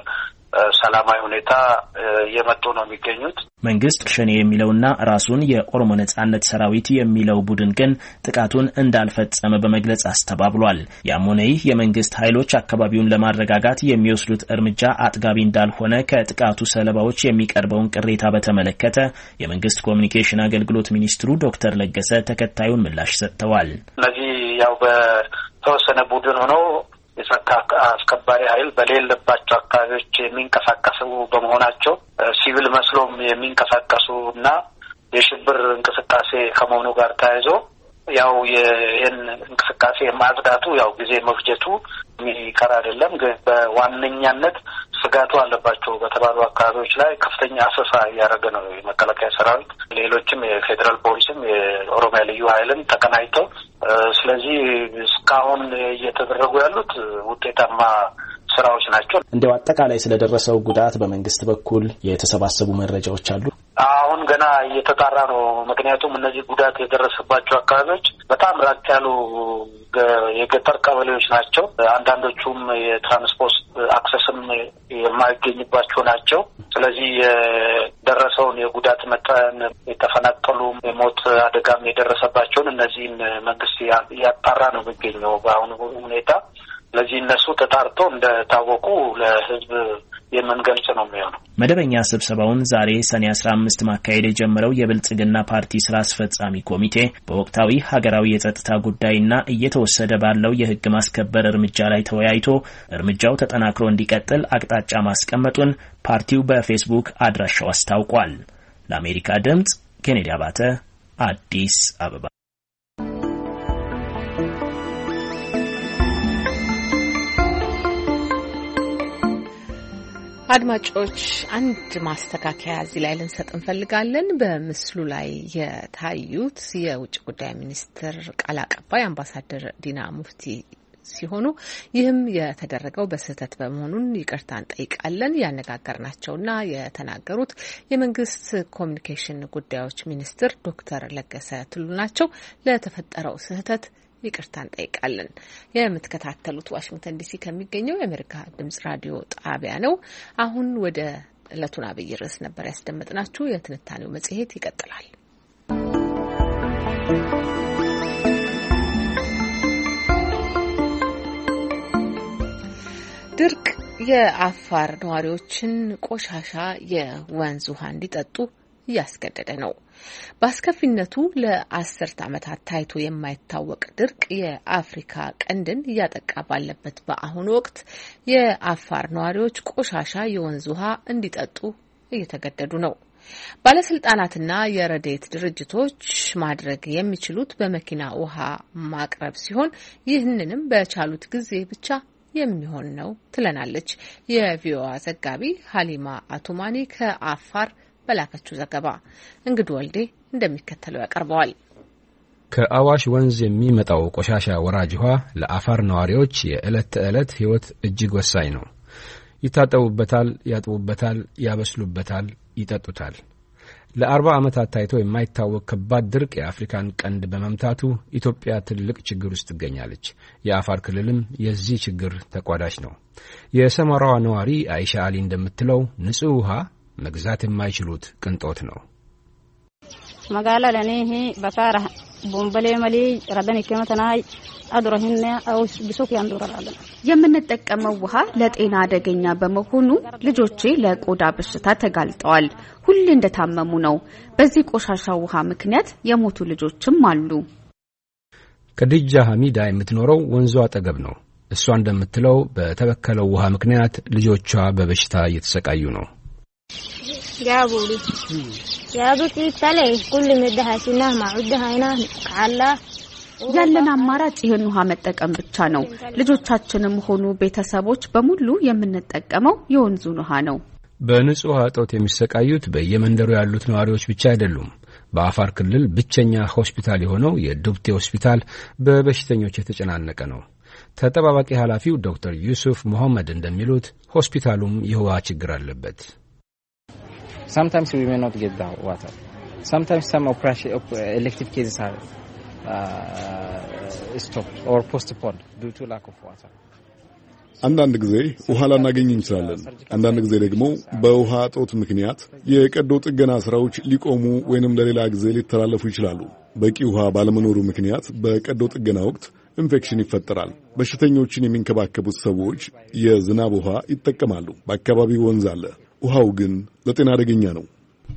[SPEAKER 8] ሰላማዊ ሁኔታ እየመጡ ነው የሚገኙት።
[SPEAKER 6] መንግስት ሸኔ የሚለውና ራሱን የኦሮሞ ነጻነት ሰራዊት የሚለው ቡድን ግን ጥቃቱን እንዳልፈጸመ በመግለጽ አስተባብሏል። ያም ሆነ ይህ የመንግስት ኃይሎች አካባቢውን ለማረጋጋት የሚወስዱት እርምጃ አጥጋቢ እንዳልሆነ ከጥቃቱ ሰለባዎች የሚቀርበውን ቅሬታ በተመለከተ የመንግስት ኮሚኒኬሽን አገልግሎት ሚኒስትሩ ዶክተር ለገሰ ተከታዩን ምላሽ ሰጥተዋል።
[SPEAKER 8] እነዚህ ያው በተወሰነ ቡድን ሆኖ የጸጥታ አስከባሪ ኃይል በሌለባቸው አካባቢዎች የሚንቀሳቀሱ በመሆናቸው ሲቪል መስሎም የሚንቀሳቀሱ እና የሽብር እንቅስቃሴ ከመሆኑ ጋር ተያይዞ ያው ይህን እንቅስቃሴ ማጽዳቱ ያው ጊዜ መፍጀቱ የሚቀር አይደለም። ግን በዋነኛነት ስጋቱ አለባቸው በተባሉ አካባቢዎች ላይ ከፍተኛ አሰሳ እያደረገ ነው የመከላከያ ሰራዊት፣ ሌሎችም የፌዴራል ፖሊስም የኦሮሚያ ልዩ ኃይልም ተቀናጅተው። ስለዚህ እስካሁን እየተደረጉ ያሉት ውጤታማ ስራዎች ናቸው።
[SPEAKER 6] እንደው አጠቃላይ ስለደረሰው ጉዳት በመንግስት በኩል የተሰባሰቡ መረጃዎች አሉ?
[SPEAKER 8] አሁን ገና እየተጣራ ነው። ምክንያቱም እነዚህ ጉዳት የደረሰባቸው አካባቢዎች በጣም ራቅ ያሉ የገጠር ቀበሌዎች ናቸው። አንዳንዶቹም የትራንስፖርት አክሰስም የማይገኝባቸው ናቸው። ስለዚህ የደረሰውን የጉዳት መጠን፣ የተፈናቀሉ የሞት አደጋም የደረሰባቸውን እነዚህን መንግስት እያጣራ ነው የሚገኘው በአሁኑ ሁኔታ። ስለዚህ እነሱ ተጣርቶ እንደታወቁ ለህዝብ የምንገልጽ ነው የሚሆነው።
[SPEAKER 6] መደበኛ ስብሰባውን ዛሬ ሰኔ አስራ አምስት ማካሄድ የጀመረው የብልጽግና ፓርቲ ስራ አስፈጻሚ ኮሚቴ በወቅታዊ ሀገራዊ የጸጥታ ጉዳይና እየተወሰደ ባለው የህግ ማስከበር እርምጃ ላይ ተወያይቶ እርምጃው ተጠናክሮ እንዲቀጥል አቅጣጫ ማስቀመጡን ፓርቲው በፌስቡክ አድራሻው አስታውቋል። ለአሜሪካ ድምጽ ኬኔዲ አባተ አዲስ አበባ።
[SPEAKER 1] አድማጮች አንድ ማስተካከያ እዚህ ላይ ልንሰጥ እንፈልጋለን። በምስሉ ላይ የታዩት የውጭ ጉዳይ ሚኒስትር ቃል አቀባይ አምባሳደር ዲና ሙፍቲ ሲሆኑ ይህም የተደረገው በስህተት በመሆኑን ይቅርታ እንጠይቃለን ያነጋገርናቸውና የተናገሩት የመንግስት ኮሚኒኬሽን ጉዳዮች ሚኒስትር ዶክተር ለገሰ ቱሉ ናቸው። ለተፈጠረው ስህተት ይቅርታ እንጠይቃለን። የምትከታተሉት ዋሽንግተን ዲሲ ከሚገኘው የአሜሪካ ድምጽ ራዲዮ ጣቢያ ነው። አሁን ወደ ዕለቱን አብይ ርዕስ ነበር ያስደመጥናችሁ። የትንታኔው መጽሔት ይቀጥላል። ድርቅ የአፋር ነዋሪዎችን ቆሻሻ የወንዝ ውሃ እንዲጠጡ እያስገደደ ነው። በአስከፊነቱ ለአስርት ዓመታት ታይቶ የማይታወቅ ድርቅ የአፍሪካ ቀንድን እያጠቃ ባለበት በአሁኑ ወቅት የአፋር ነዋሪዎች ቆሻሻ የወንዝ ውሃ እንዲጠጡ እየተገደዱ ነው። ባለስልጣናትና የረድኤት ድርጅቶች ማድረግ የሚችሉት በመኪና ውሃ ማቅረብ ሲሆን ይህንንም በቻሉት ጊዜ ብቻ የሚሆን ነው ትለናለች የቪኦኤ ዘጋቢ ሀሊማ አቱማኒ ከአፋር በላከችው ዘገባ። እንግዱ ወልዴ እንደሚከተለው ያቀርበዋል።
[SPEAKER 5] ከአዋሽ ወንዝ የሚመጣው ቆሻሻ ወራጅ ውሃ ለአፋር ነዋሪዎች የዕለት ተዕለት ሕይወት እጅግ ወሳኝ ነው። ይታጠቡበታል፣ ያጥቡበታል፣ ያበስሉበታል፣ ይጠጡታል። ለአርባ ዓመታት ታይቶ የማይታወቅ ከባድ ድርቅ የአፍሪካን ቀንድ በመምታቱ ኢትዮጵያ ትልቅ ችግር ውስጥ ትገኛለች። የአፋር ክልልም የዚህ ችግር ተቋዳሽ ነው። የሰመራዋ ነዋሪ አይሻ አሊ እንደምትለው ንጹህ ውሃ መግዛት የማይችሉት ቅንጦት ነው።
[SPEAKER 9] መጋላ ለኔ በካራ ቦምበሌ መሊ ረደን ከመተናይ አድሮህና አውስ ቢሶክ ያንዶራራለ
[SPEAKER 10] የምንጠቀመው ውሃ ለጤና አደገኛ በመሆኑ ልጆቼ ለቆዳ በሽታ ተጋልጠዋል። ሁሌ እንደታመሙ ነው። በዚህ ቆሻሻ ውሃ ምክንያት የሞቱ ልጆችም አሉ።
[SPEAKER 5] ከዲጃ ሐሚዳ የምትኖረው ወንዙ አጠገብ ነው። እሷ እንደምትለው በተበከለው ውሃ ምክንያት ልጆቿ በበሽታ እየተሰቃዩ ነው።
[SPEAKER 9] ያቡሊ ያቡቲ ተለይ ሁሉ መደሃሲና ማውደሃይና ካላ
[SPEAKER 10] ያለን አማራጭ ይሄን ውሃ መጠቀም ብቻ ነው። ልጆቻችንም ሆኑ ቤተሰቦች በሙሉ የምንጠቀመው የወንዙን ውሃ ነው።
[SPEAKER 5] በንጹህ ውሃ እጦት የሚሰቃዩት በየመንደሩ ያሉት ነዋሪዎች ብቻ አይደሉም። በአፋር ክልል ብቸኛ ሆስፒታል የሆነው የዱብቴ ሆስፒታል በበሽተኞች የተጨናነቀ ነው። ተጠባባቂ ኃላፊው ዶክተር ዩሱፍ መሐመድ እንደሚሉት ሆስፒታሉም የውሃ ችግር አለበት።
[SPEAKER 11] Sometimes we may not get the water. Sometimes some operation elective cases are uh, stopped or postponed due to lack of water.
[SPEAKER 12] አንዳንድ ጊዜ ውሃ ላናገኝ እንችላለን። አንዳንድ ጊዜ ደግሞ በውሃ እጦት ምክንያት የቀዶ ጥገና ስራዎች ሊቆሙ ወይንም ለሌላ ጊዜ ሊተላለፉ ይችላሉ። በቂ ውሃ ባለመኖሩ ምክንያት በቀዶ ጥገና ወቅት ኢንፌክሽን ይፈጠራል። በሽተኞችን የሚንከባከቡት ሰዎች የዝናብ ውሃ ይጠቀማሉ። በአካባቢው ወንዝ አለ። ውሃው ግን ለጤና አደገኛ ነው።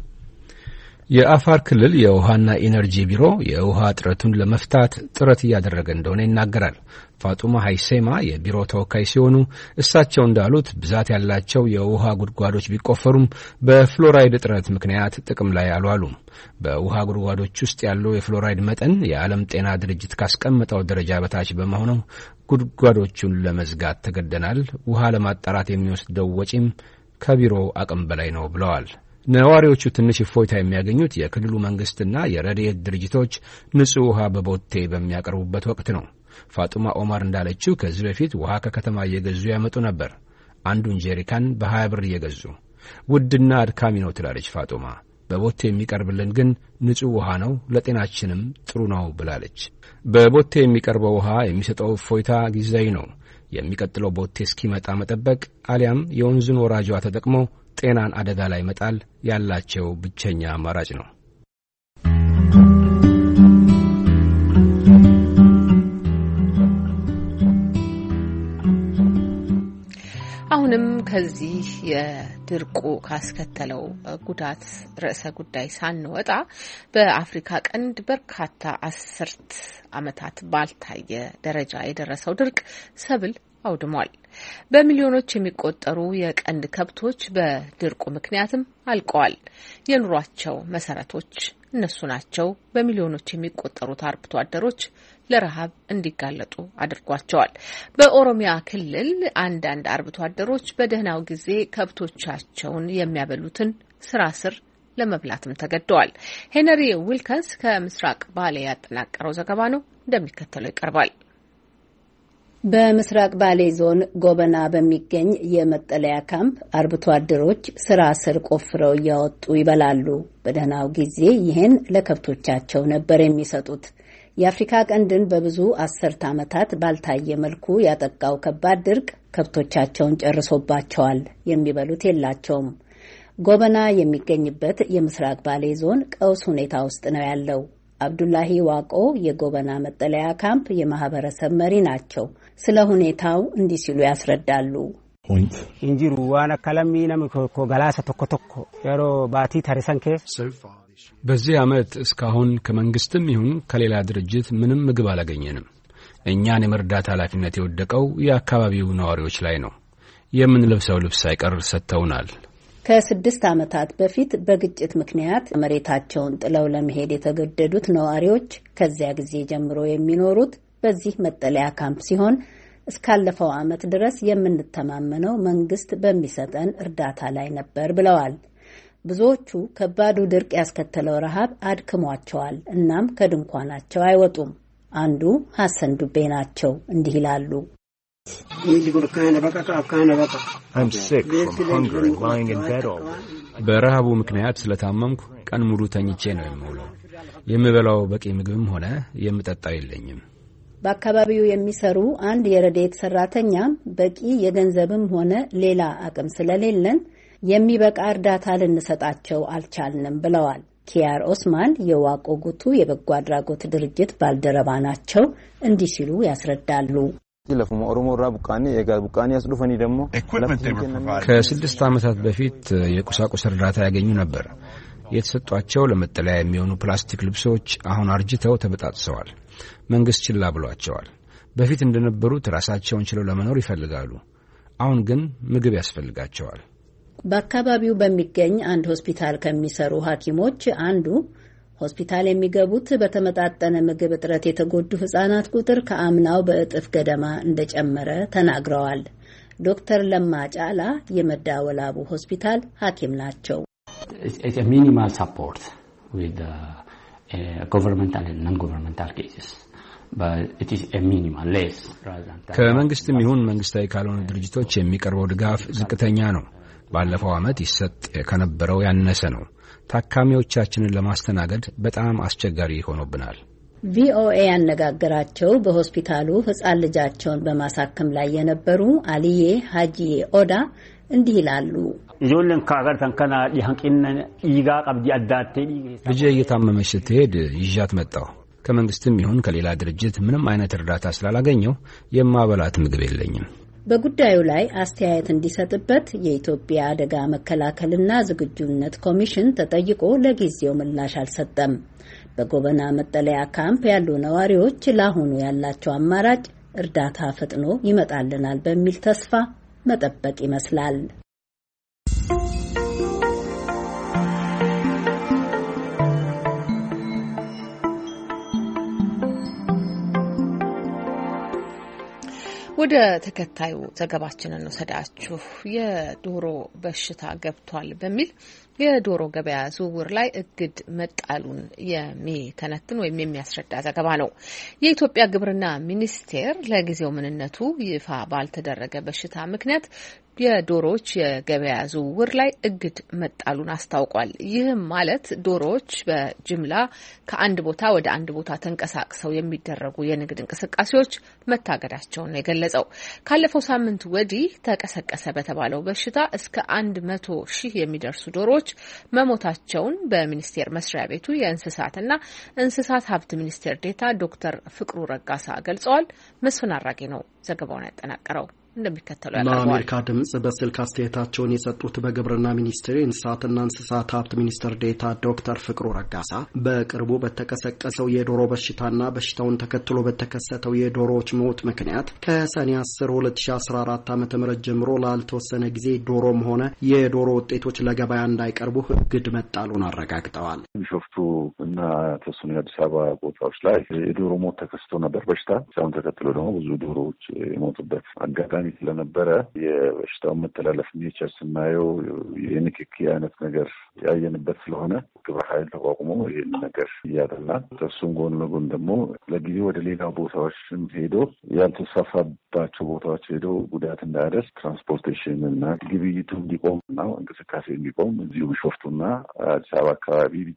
[SPEAKER 5] የአፋር ክልል የውሃና ኢነርጂ ቢሮ የውሃ እጥረቱን ለመፍታት ጥረት እያደረገ እንደሆነ ይናገራል። ፋጡማ ሃይሴማ የቢሮ ተወካይ ሲሆኑ እሳቸው እንዳሉት ብዛት ያላቸው የውሃ ጉድጓዶች ቢቆፈሩም በፍሎራይድ እጥረት ምክንያት ጥቅም ላይ አልዋሉም። በውሃ ጉድጓዶች ውስጥ ያለው የፍሎራይድ መጠን የዓለም ጤና ድርጅት ካስቀመጠው ደረጃ በታች በመሆኑ ጉድጓዶቹን ለመዝጋት ተገደናል። ውሃ ለማጣራት የሚወስደው ወጪም ከቢሮው አቅም በላይ ነው ብለዋል። ነዋሪዎቹ ትንሽ እፎይታ የሚያገኙት የክልሉ መንግስትና የረድኤት ድርጅቶች ንጹህ ውሃ በቦቴ በሚያቀርቡበት ወቅት ነው። ፋጡማ ኦማር እንዳለችው ከዚህ በፊት ውሃ ከከተማ እየገዙ ያመጡ ነበር። አንዱን ጄሪካን በሀያ ብር እየገዙ ውድና አድካሚ ነው ትላለች ፋጡማ። በቦቴ የሚቀርብልን ግን ንጹህ ውሃ ነው፣ ለጤናችንም ጥሩ ነው ብላለች። በቦቴ የሚቀርበው ውሃ የሚሰጠው እፎይታ ጊዜያዊ ነው። የሚቀጥለው ቦቴ እስኪመጣ መጠበቅ አሊያም የወንዙን ወራጇ ተጠቅሞ ጤናን አደጋ ላይ መጣል ያላቸው ብቸኛ አማራጭ ነው።
[SPEAKER 1] አሁንም ከዚህ የድርቁ ካስከተለው ጉዳት ርዕሰ ጉዳይ ሳንወጣ በአፍሪካ ቀንድ በርካታ አስርት ዓመታት ባልታየ ደረጃ የደረሰው ድርቅ ሰብል አውድሟል። በሚሊዮኖች የሚቆጠሩ የቀንድ ከብቶች በድርቁ ምክንያትም አልቀዋል። የኑሯቸው መሰረቶች እነሱ ናቸው። በሚሊዮኖች የሚቆጠሩት አርብቶ አደሮች ለረሃብ እንዲጋለጡ አድርጓቸዋል። በኦሮሚያ ክልል አንዳንድ አርብቶ አደሮች በደህናው ጊዜ ከብቶቻቸውን የሚያበሉትን ስራ ስር ለመብላትም ተገደዋል። ሄነሪ ዊልከንስ ከምስራቅ ባሌ ያጠናቀረው ዘገባ ነው፣ እንደሚከተለው ይቀርባል።
[SPEAKER 13] በምስራቅ ባሌ ዞን ጎበና በሚገኝ የመጠለያ ካምፕ አርብቶ አደሮች ስራ ስር ቆፍረው እያወጡ ይበላሉ። በደህናው ጊዜ ይህን ለከብቶቻቸው ነበር የሚሰጡት። የአፍሪካ ቀንድን በብዙ አስርት ዓመታት ባልታየ መልኩ ያጠቃው ከባድ ድርቅ ከብቶቻቸውን ጨርሶባቸዋል። የሚበሉት የላቸውም። ጎበና የሚገኝበት የምስራቅ ባሌ ዞን ቀውስ ሁኔታ ውስጥ ነው ያለው። አብዱላሂ ዋቆ የጎበና መጠለያ ካምፕ የማህበረሰብ መሪ ናቸው። ስለ ሁኔታው እንዲህ ሲሉ ያስረዳሉ።
[SPEAKER 14] point.
[SPEAKER 15] እንጂሩ ዋና ከለሚ ነም ኮጋላሳ ቶኮ ቶኮ ያሮ ባቲ ታሪሳንከ
[SPEAKER 5] በዚህ ዓመት እስካሁን ከመንግስትም ይሁን ከሌላ ድርጅት ምንም ምግብ አላገኘንም። እኛን የመርዳት ኃላፊነት የወደቀው የአካባቢው ነዋሪዎች ላይ ነው። የምንለብሰው ልብስ ሳይቀር ሰጥተውናል።
[SPEAKER 13] ከስድስት ዓመታት በፊት በግጭት ምክንያት መሬታቸውን ጥለው ለመሄድ የተገደዱት ነዋሪዎች ከዚያ ጊዜ ጀምሮ የሚኖሩት በዚህ መጠለያ ካምፕ ሲሆን እስካለፈው ዓመት ድረስ የምንተማመነው መንግስት በሚሰጠን እርዳታ ላይ ነበር ብለዋል። ብዙዎቹ ከባዱ ድርቅ ያስከተለው ረሃብ አድክሟቸዋል። እናም ከድንኳናቸው አይወጡም። አንዱ ሐሰን ዱቤ ናቸው። እንዲህ ይላሉ።
[SPEAKER 5] በረሃቡ ምክንያት ስለታመምኩ ቀን ሙሉ ተኝቼ ነው የምውለው። የምበላው በቂ ምግብም ሆነ የምጠጣው የለኝም።
[SPEAKER 13] በአካባቢው የሚሰሩ አንድ የረድኤት ሰራተኛም በቂ የገንዘብም ሆነ ሌላ አቅም ስለሌለን የሚበቃ እርዳታ ልንሰጣቸው አልቻልንም ብለዋል። ኪያር ኦስማን የዋቆ ጉቱ የበጎ አድራጎት ድርጅት ባልደረባ ናቸው። እንዲህ ሲሉ ያስረዳሉ።
[SPEAKER 5] ከስድስት ዓመታት በፊት የቁሳቁስ እርዳታ ያገኙ ነበር። የተሰጧቸው ለመጠለያ የሚሆኑ ፕላስቲክ ልብሶች አሁን አርጅተው ተበጣጥሰዋል። መንግስት ችላ ብሏቸዋል። በፊት እንደነበሩት ራሳቸውን ችለው ለመኖር ይፈልጋሉ። አሁን ግን ምግብ ያስፈልጋቸዋል።
[SPEAKER 13] በአካባቢው በሚገኝ አንድ ሆስፒታል ከሚሰሩ ሐኪሞች አንዱ ሆስፒታል የሚገቡት በተመጣጠነ ምግብ እጥረት የተጎዱ ህጻናት ቁጥር ከአምናው በእጥፍ ገደማ እንደጨመረ ተናግረዋል። ዶክተር ለማ ጫላ የመዳወላቡ ሆስፒታል ሐኪም ናቸው።
[SPEAKER 16] It's a minimal support with the uh, governmental and non-governmental cases. But it is a minimal less rather than
[SPEAKER 5] ከመንግስትም ይሁን መንግስታዊ ካልሆኑ ድርጅቶች የሚቀርበው ድጋፍ ዝቅተኛ ነው። ባለፈው ዓመት ይሰጥ ከነበረው ያነሰ ነው። ታካሚዎቻችንን ለማስተናገድ በጣም አስቸጋሪ ሆኖብናል።
[SPEAKER 13] ቪኦኤ ያነጋገራቸው በሆስፒታሉ ህጻን ልጃቸውን በማሳከም ላይ የነበሩ አሊዬ ሀጂዬ ኦዳ እንዲህ ይላሉ።
[SPEAKER 16] ይዞልን ካገር ተንከና ይህንቂነ ይጋ ቀብዲ አዳቴ
[SPEAKER 5] ልጄ እየታመመች ስትሄድ ይዣት መጣሁ። ከመንግስትም ይሁን ከሌላ ድርጅት ምንም አይነት እርዳታ ስላላገኘው የማበላት ምግብ የለኝም።
[SPEAKER 13] በጉዳዩ ላይ አስተያየት እንዲሰጥበት የኢትዮጵያ አደጋ መከላከልና ዝግጁነት ኮሚሽን ተጠይቆ ለጊዜው ምላሽ አልሰጠም። በጎበና መጠለያ ካምፕ ያሉ ነዋሪዎች ለአሁኑ ያላቸው አማራጭ እርዳታ ፈጥኖ ይመጣልናል በሚል ተስፋ መጠበቅ ይመስላል።
[SPEAKER 1] ወደ ተከታዩ ዘገባችንን እንወስዳችሁ። የዶሮ በሽታ ገብቷል በሚል የዶሮ ገበያ ዝውውር ላይ እግድ መጣሉን የሚተነትን ወይም የሚያስረዳ ዘገባ ነው። የኢትዮጵያ ግብርና ሚኒስቴር ለጊዜው ምንነቱ ይፋ ባልተደረገ በሽታ ምክንያት የዶሮዎች የገበያ ዝውውር ላይ እግድ መጣሉን አስታውቋል። ይህም ማለት ዶሮዎች በጅምላ ከአንድ ቦታ ወደ አንድ ቦታ ተንቀሳቅሰው የሚደረጉ የንግድ እንቅስቃሴዎች መታገዳቸውን ነው የገለጸው። ካለፈው ሳምንት ወዲህ ተቀሰቀሰ በተባለው በሽታ እስከ አንድ መቶ ሺህ የሚደርሱ ዶሮዎች መሞታቸውን በሚኒስቴር መስሪያ ቤቱ የእንስሳትና እንስሳት ሀብት ሚኒስቴር ዴኤታ ዶክተር ፍቅሩ ረጋሳ ገልጸዋል። መስፍን አራጌ ነው ዘገባውን ያጠናቀረው። እንደሚከተለው ያቀርባል።
[SPEAKER 17] ለአሜሪካ ድምጽ በስልክ አስተያየታቸውን የሰጡት በግብርና ሚኒስቴር የእንስሳትና እንስሳት ሀብት ሚኒስትር ዴኤታ ዶክተር ፍቅሩ ረጋሳ በቅርቡ በተቀሰቀሰው የዶሮ በሽታና በሽታውን ተከትሎ በተከሰተው የዶሮዎች ሞት ምክንያት ከሰኔ አስር ሁለት ሺህ አስራ አራት ዓ.ም ጀምሮ ላልተወሰነ ጊዜ ዶሮም ሆነ የዶሮ ውጤቶች ለገበያ እንዳይቀርቡ እግድ መጣሉን አረጋግጠዋል።
[SPEAKER 18] ቢሾፍቱ እና ተወሰኑ የአዲስ አበባ ቦታዎች ላይ የዶሮ ሞት ተከስቶ ነበር። በሽታ ሳይሆን ተከትሎ ደግሞ ብዙ ዶሮዎች የሞቱበት አጋጣሚ ስለነበረ የበሽታውን መተላለፍ ኔቸር ስናየው የንክኪ አይነት ነገር ያየንበት ስለሆነ ግብረ ኃይል ተቋቁሞ ይህን ነገር እያጠናን ከእሱም ጎን ለጎን ደግሞ ለጊዜ ወደ ሌላ ቦታዎች ሄዶ ያልተሳፋባቸው ቦታዎች ሄዶ ጉዳት እንዳያደርስ ትራንስፖርቴሽን እና ግብይቱ እንዲቆም እና እንቅስቃሴ እንዲቆም እዚሁ ቢሾፍቱና አዲስ አበባ አካባቢ ብቻ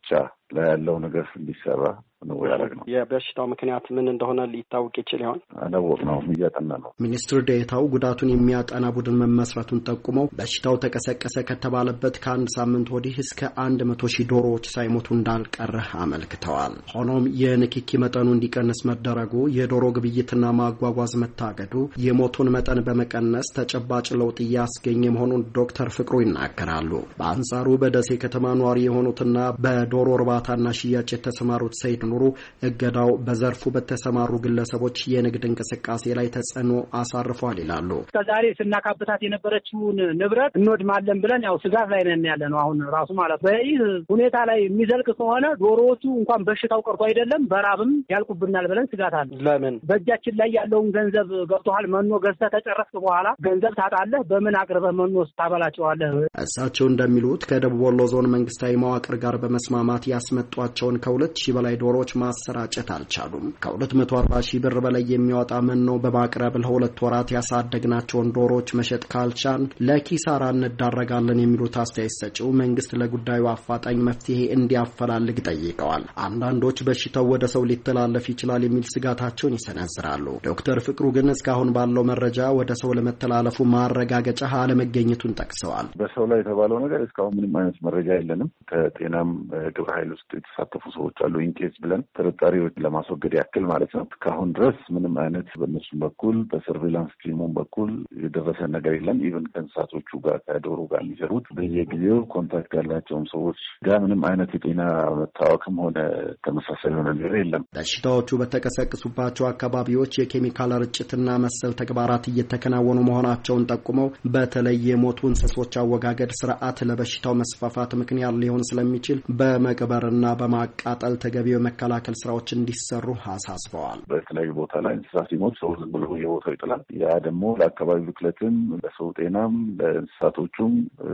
[SPEAKER 18] ላይ ያለው ነገር እንዲሰራ ነው ያደረግነው።
[SPEAKER 17] የበሽታው ምክንያት ምን እንደሆነ ሊታወቅ ይችል ይሆን?
[SPEAKER 18] አላወቅነውም፣ እያጠና ነው።
[SPEAKER 17] ሚኒስትር ዴኤታው ጉዳቱን የሚያጠና ቡድን መመስረቱን ጠቁመው በሽታው ተቀሰቀሰ ከተባለበት ከአንድ ሳምንት ወዲህ እስከ አንድ መቶ ሺህ ዶሮዎች ሳይሞቱ እንዳልቀረ አመልክተዋል። ሆኖም የንክኪ መጠኑ እንዲቀንስ መደረጉ፣ የዶሮ ግብይትና ማጓጓዝ መታገዱ የሞቱን መጠን በመቀነስ ተጨባጭ ለውጥ እያስገኘ መሆኑን ዶክተር ፍቅሩ ይናገራሉ። በአንጻሩ በደሴ ከተማ ነዋሪ የሆኑትና በዶሮ እርባታና ሽያጭ የተሰማሩት ሰይድ ኑሩ እገዳው በዘርፉ በተሰማሩ ግለሰቦች የንግድ እንቅስቃሴ ላይ ተጽዕኖ አሳርፏል ይላሉ።
[SPEAKER 14] ከዛሬ ስናካብታት የነበረችውን ንብረት እንወድማለን ብለን ያው ስጋት ላይ ነን ያለ ነው አሁን ራሱ ማለት ነው። ይህ ሁኔታ ላይ የሚዘልቅ ከሆነ ዶሮዎቹ እንኳን በሽታው ቀርቶ አይደለም በራብም ያልቁብናል ብለን ስጋት አለ።
[SPEAKER 17] ለምን
[SPEAKER 14] በእጃችን ላይ ያለውን ገንዘብ ገብቶሃል፣ መኖ ገዝተህ ተጨረስክ በኋላ ገንዘብ ታጣለህ፣ በምን አቅርበህ መኖ ታበላቸዋለህ?
[SPEAKER 17] እሳቸው እንደሚሉት ከደቡብ ወሎ ዞን መንግስታዊ መዋቅር ጋር በመስማማት ያስመጧቸውን ከሁለት ሺህ በላይ ዶሮዎች ማሰራጨት አልቻሉም። ከሁለት መቶ አርባ ሺህ ብር በላይ የሚያወጣ መኖ በማቅረብ ለሁለት ወራት ያሳደግናቸውን ዶሮዎች መሸጥ ካልቻን ለኪሳራ እንዳረጋለን የሚሉት አስተያየት ሰጪው መንግስት ለጉዳዩ አፋጣኝ መፍትሄ እንዲያፈላልግ ጠይቀዋል። አንዳንዶች በሽታው ወደ ሰው ሊተላለፍ ይችላል የሚል ስጋታቸውን ይሰነዝራሉ። ዶክተር ፍቅሩ ግን እስካሁን ባለው መረጃ ወደ ሰው ለመተላለፉ ማረጋገጫ አለመገኘቱን ጠቅሰዋል።
[SPEAKER 18] በሰው ላይ የተባለው ነገር እስካሁን ምንም አይነት መረጃ የለንም። ከጤናም ግብረ ኃይል ውስጥ የተሳተፉ ሰዎች አሉ ኢንኬስ ብለን ጥርጣሬዎች ለማስወገድ ያክል ማለት ነው። እስካሁን ድረስ ምንም አይነት በእነሱም በኩል በሰርቬላንስ ቲሙም በኩል የደረሰ ነገር የለም። ኢቨን ከእንስሳቶቹ ጋር ከዶሮ ጋር የሚሰሩት በየጊዜው ኮንታክት ያላቸውም ሰዎች ጋር ምንም አይነት የጤና መታወክም ሆነ ተመሳሳይ የሆነ ነገር የለም።
[SPEAKER 17] በሽታዎቹ በተቀሰቀሱባቸው አካባቢዎች የኬሚካል ርጭትና መሰል ተግባራት እየተከናወኑ መሆናቸውን ጠቁመው በተለይ የሞቱ እንስሶች አወጋገድ ስርዓት ለበሽታው መስፋፋት ምክንያት ሊሆን ስለሚችል በመቅበርና በማቃጠል ተገቢው መከላከል ስራዎች እንዲሰሩ አሳስበዋል።
[SPEAKER 18] በተለያዩ ቦታ ላይ እንስሳት ሲሞት ሰው ዝም ብሎ የቦታው ይጥላል። ያ ደግሞ ለአካባቢ ብክለትም ለሰው ጤናም ለእንስሳቶቹም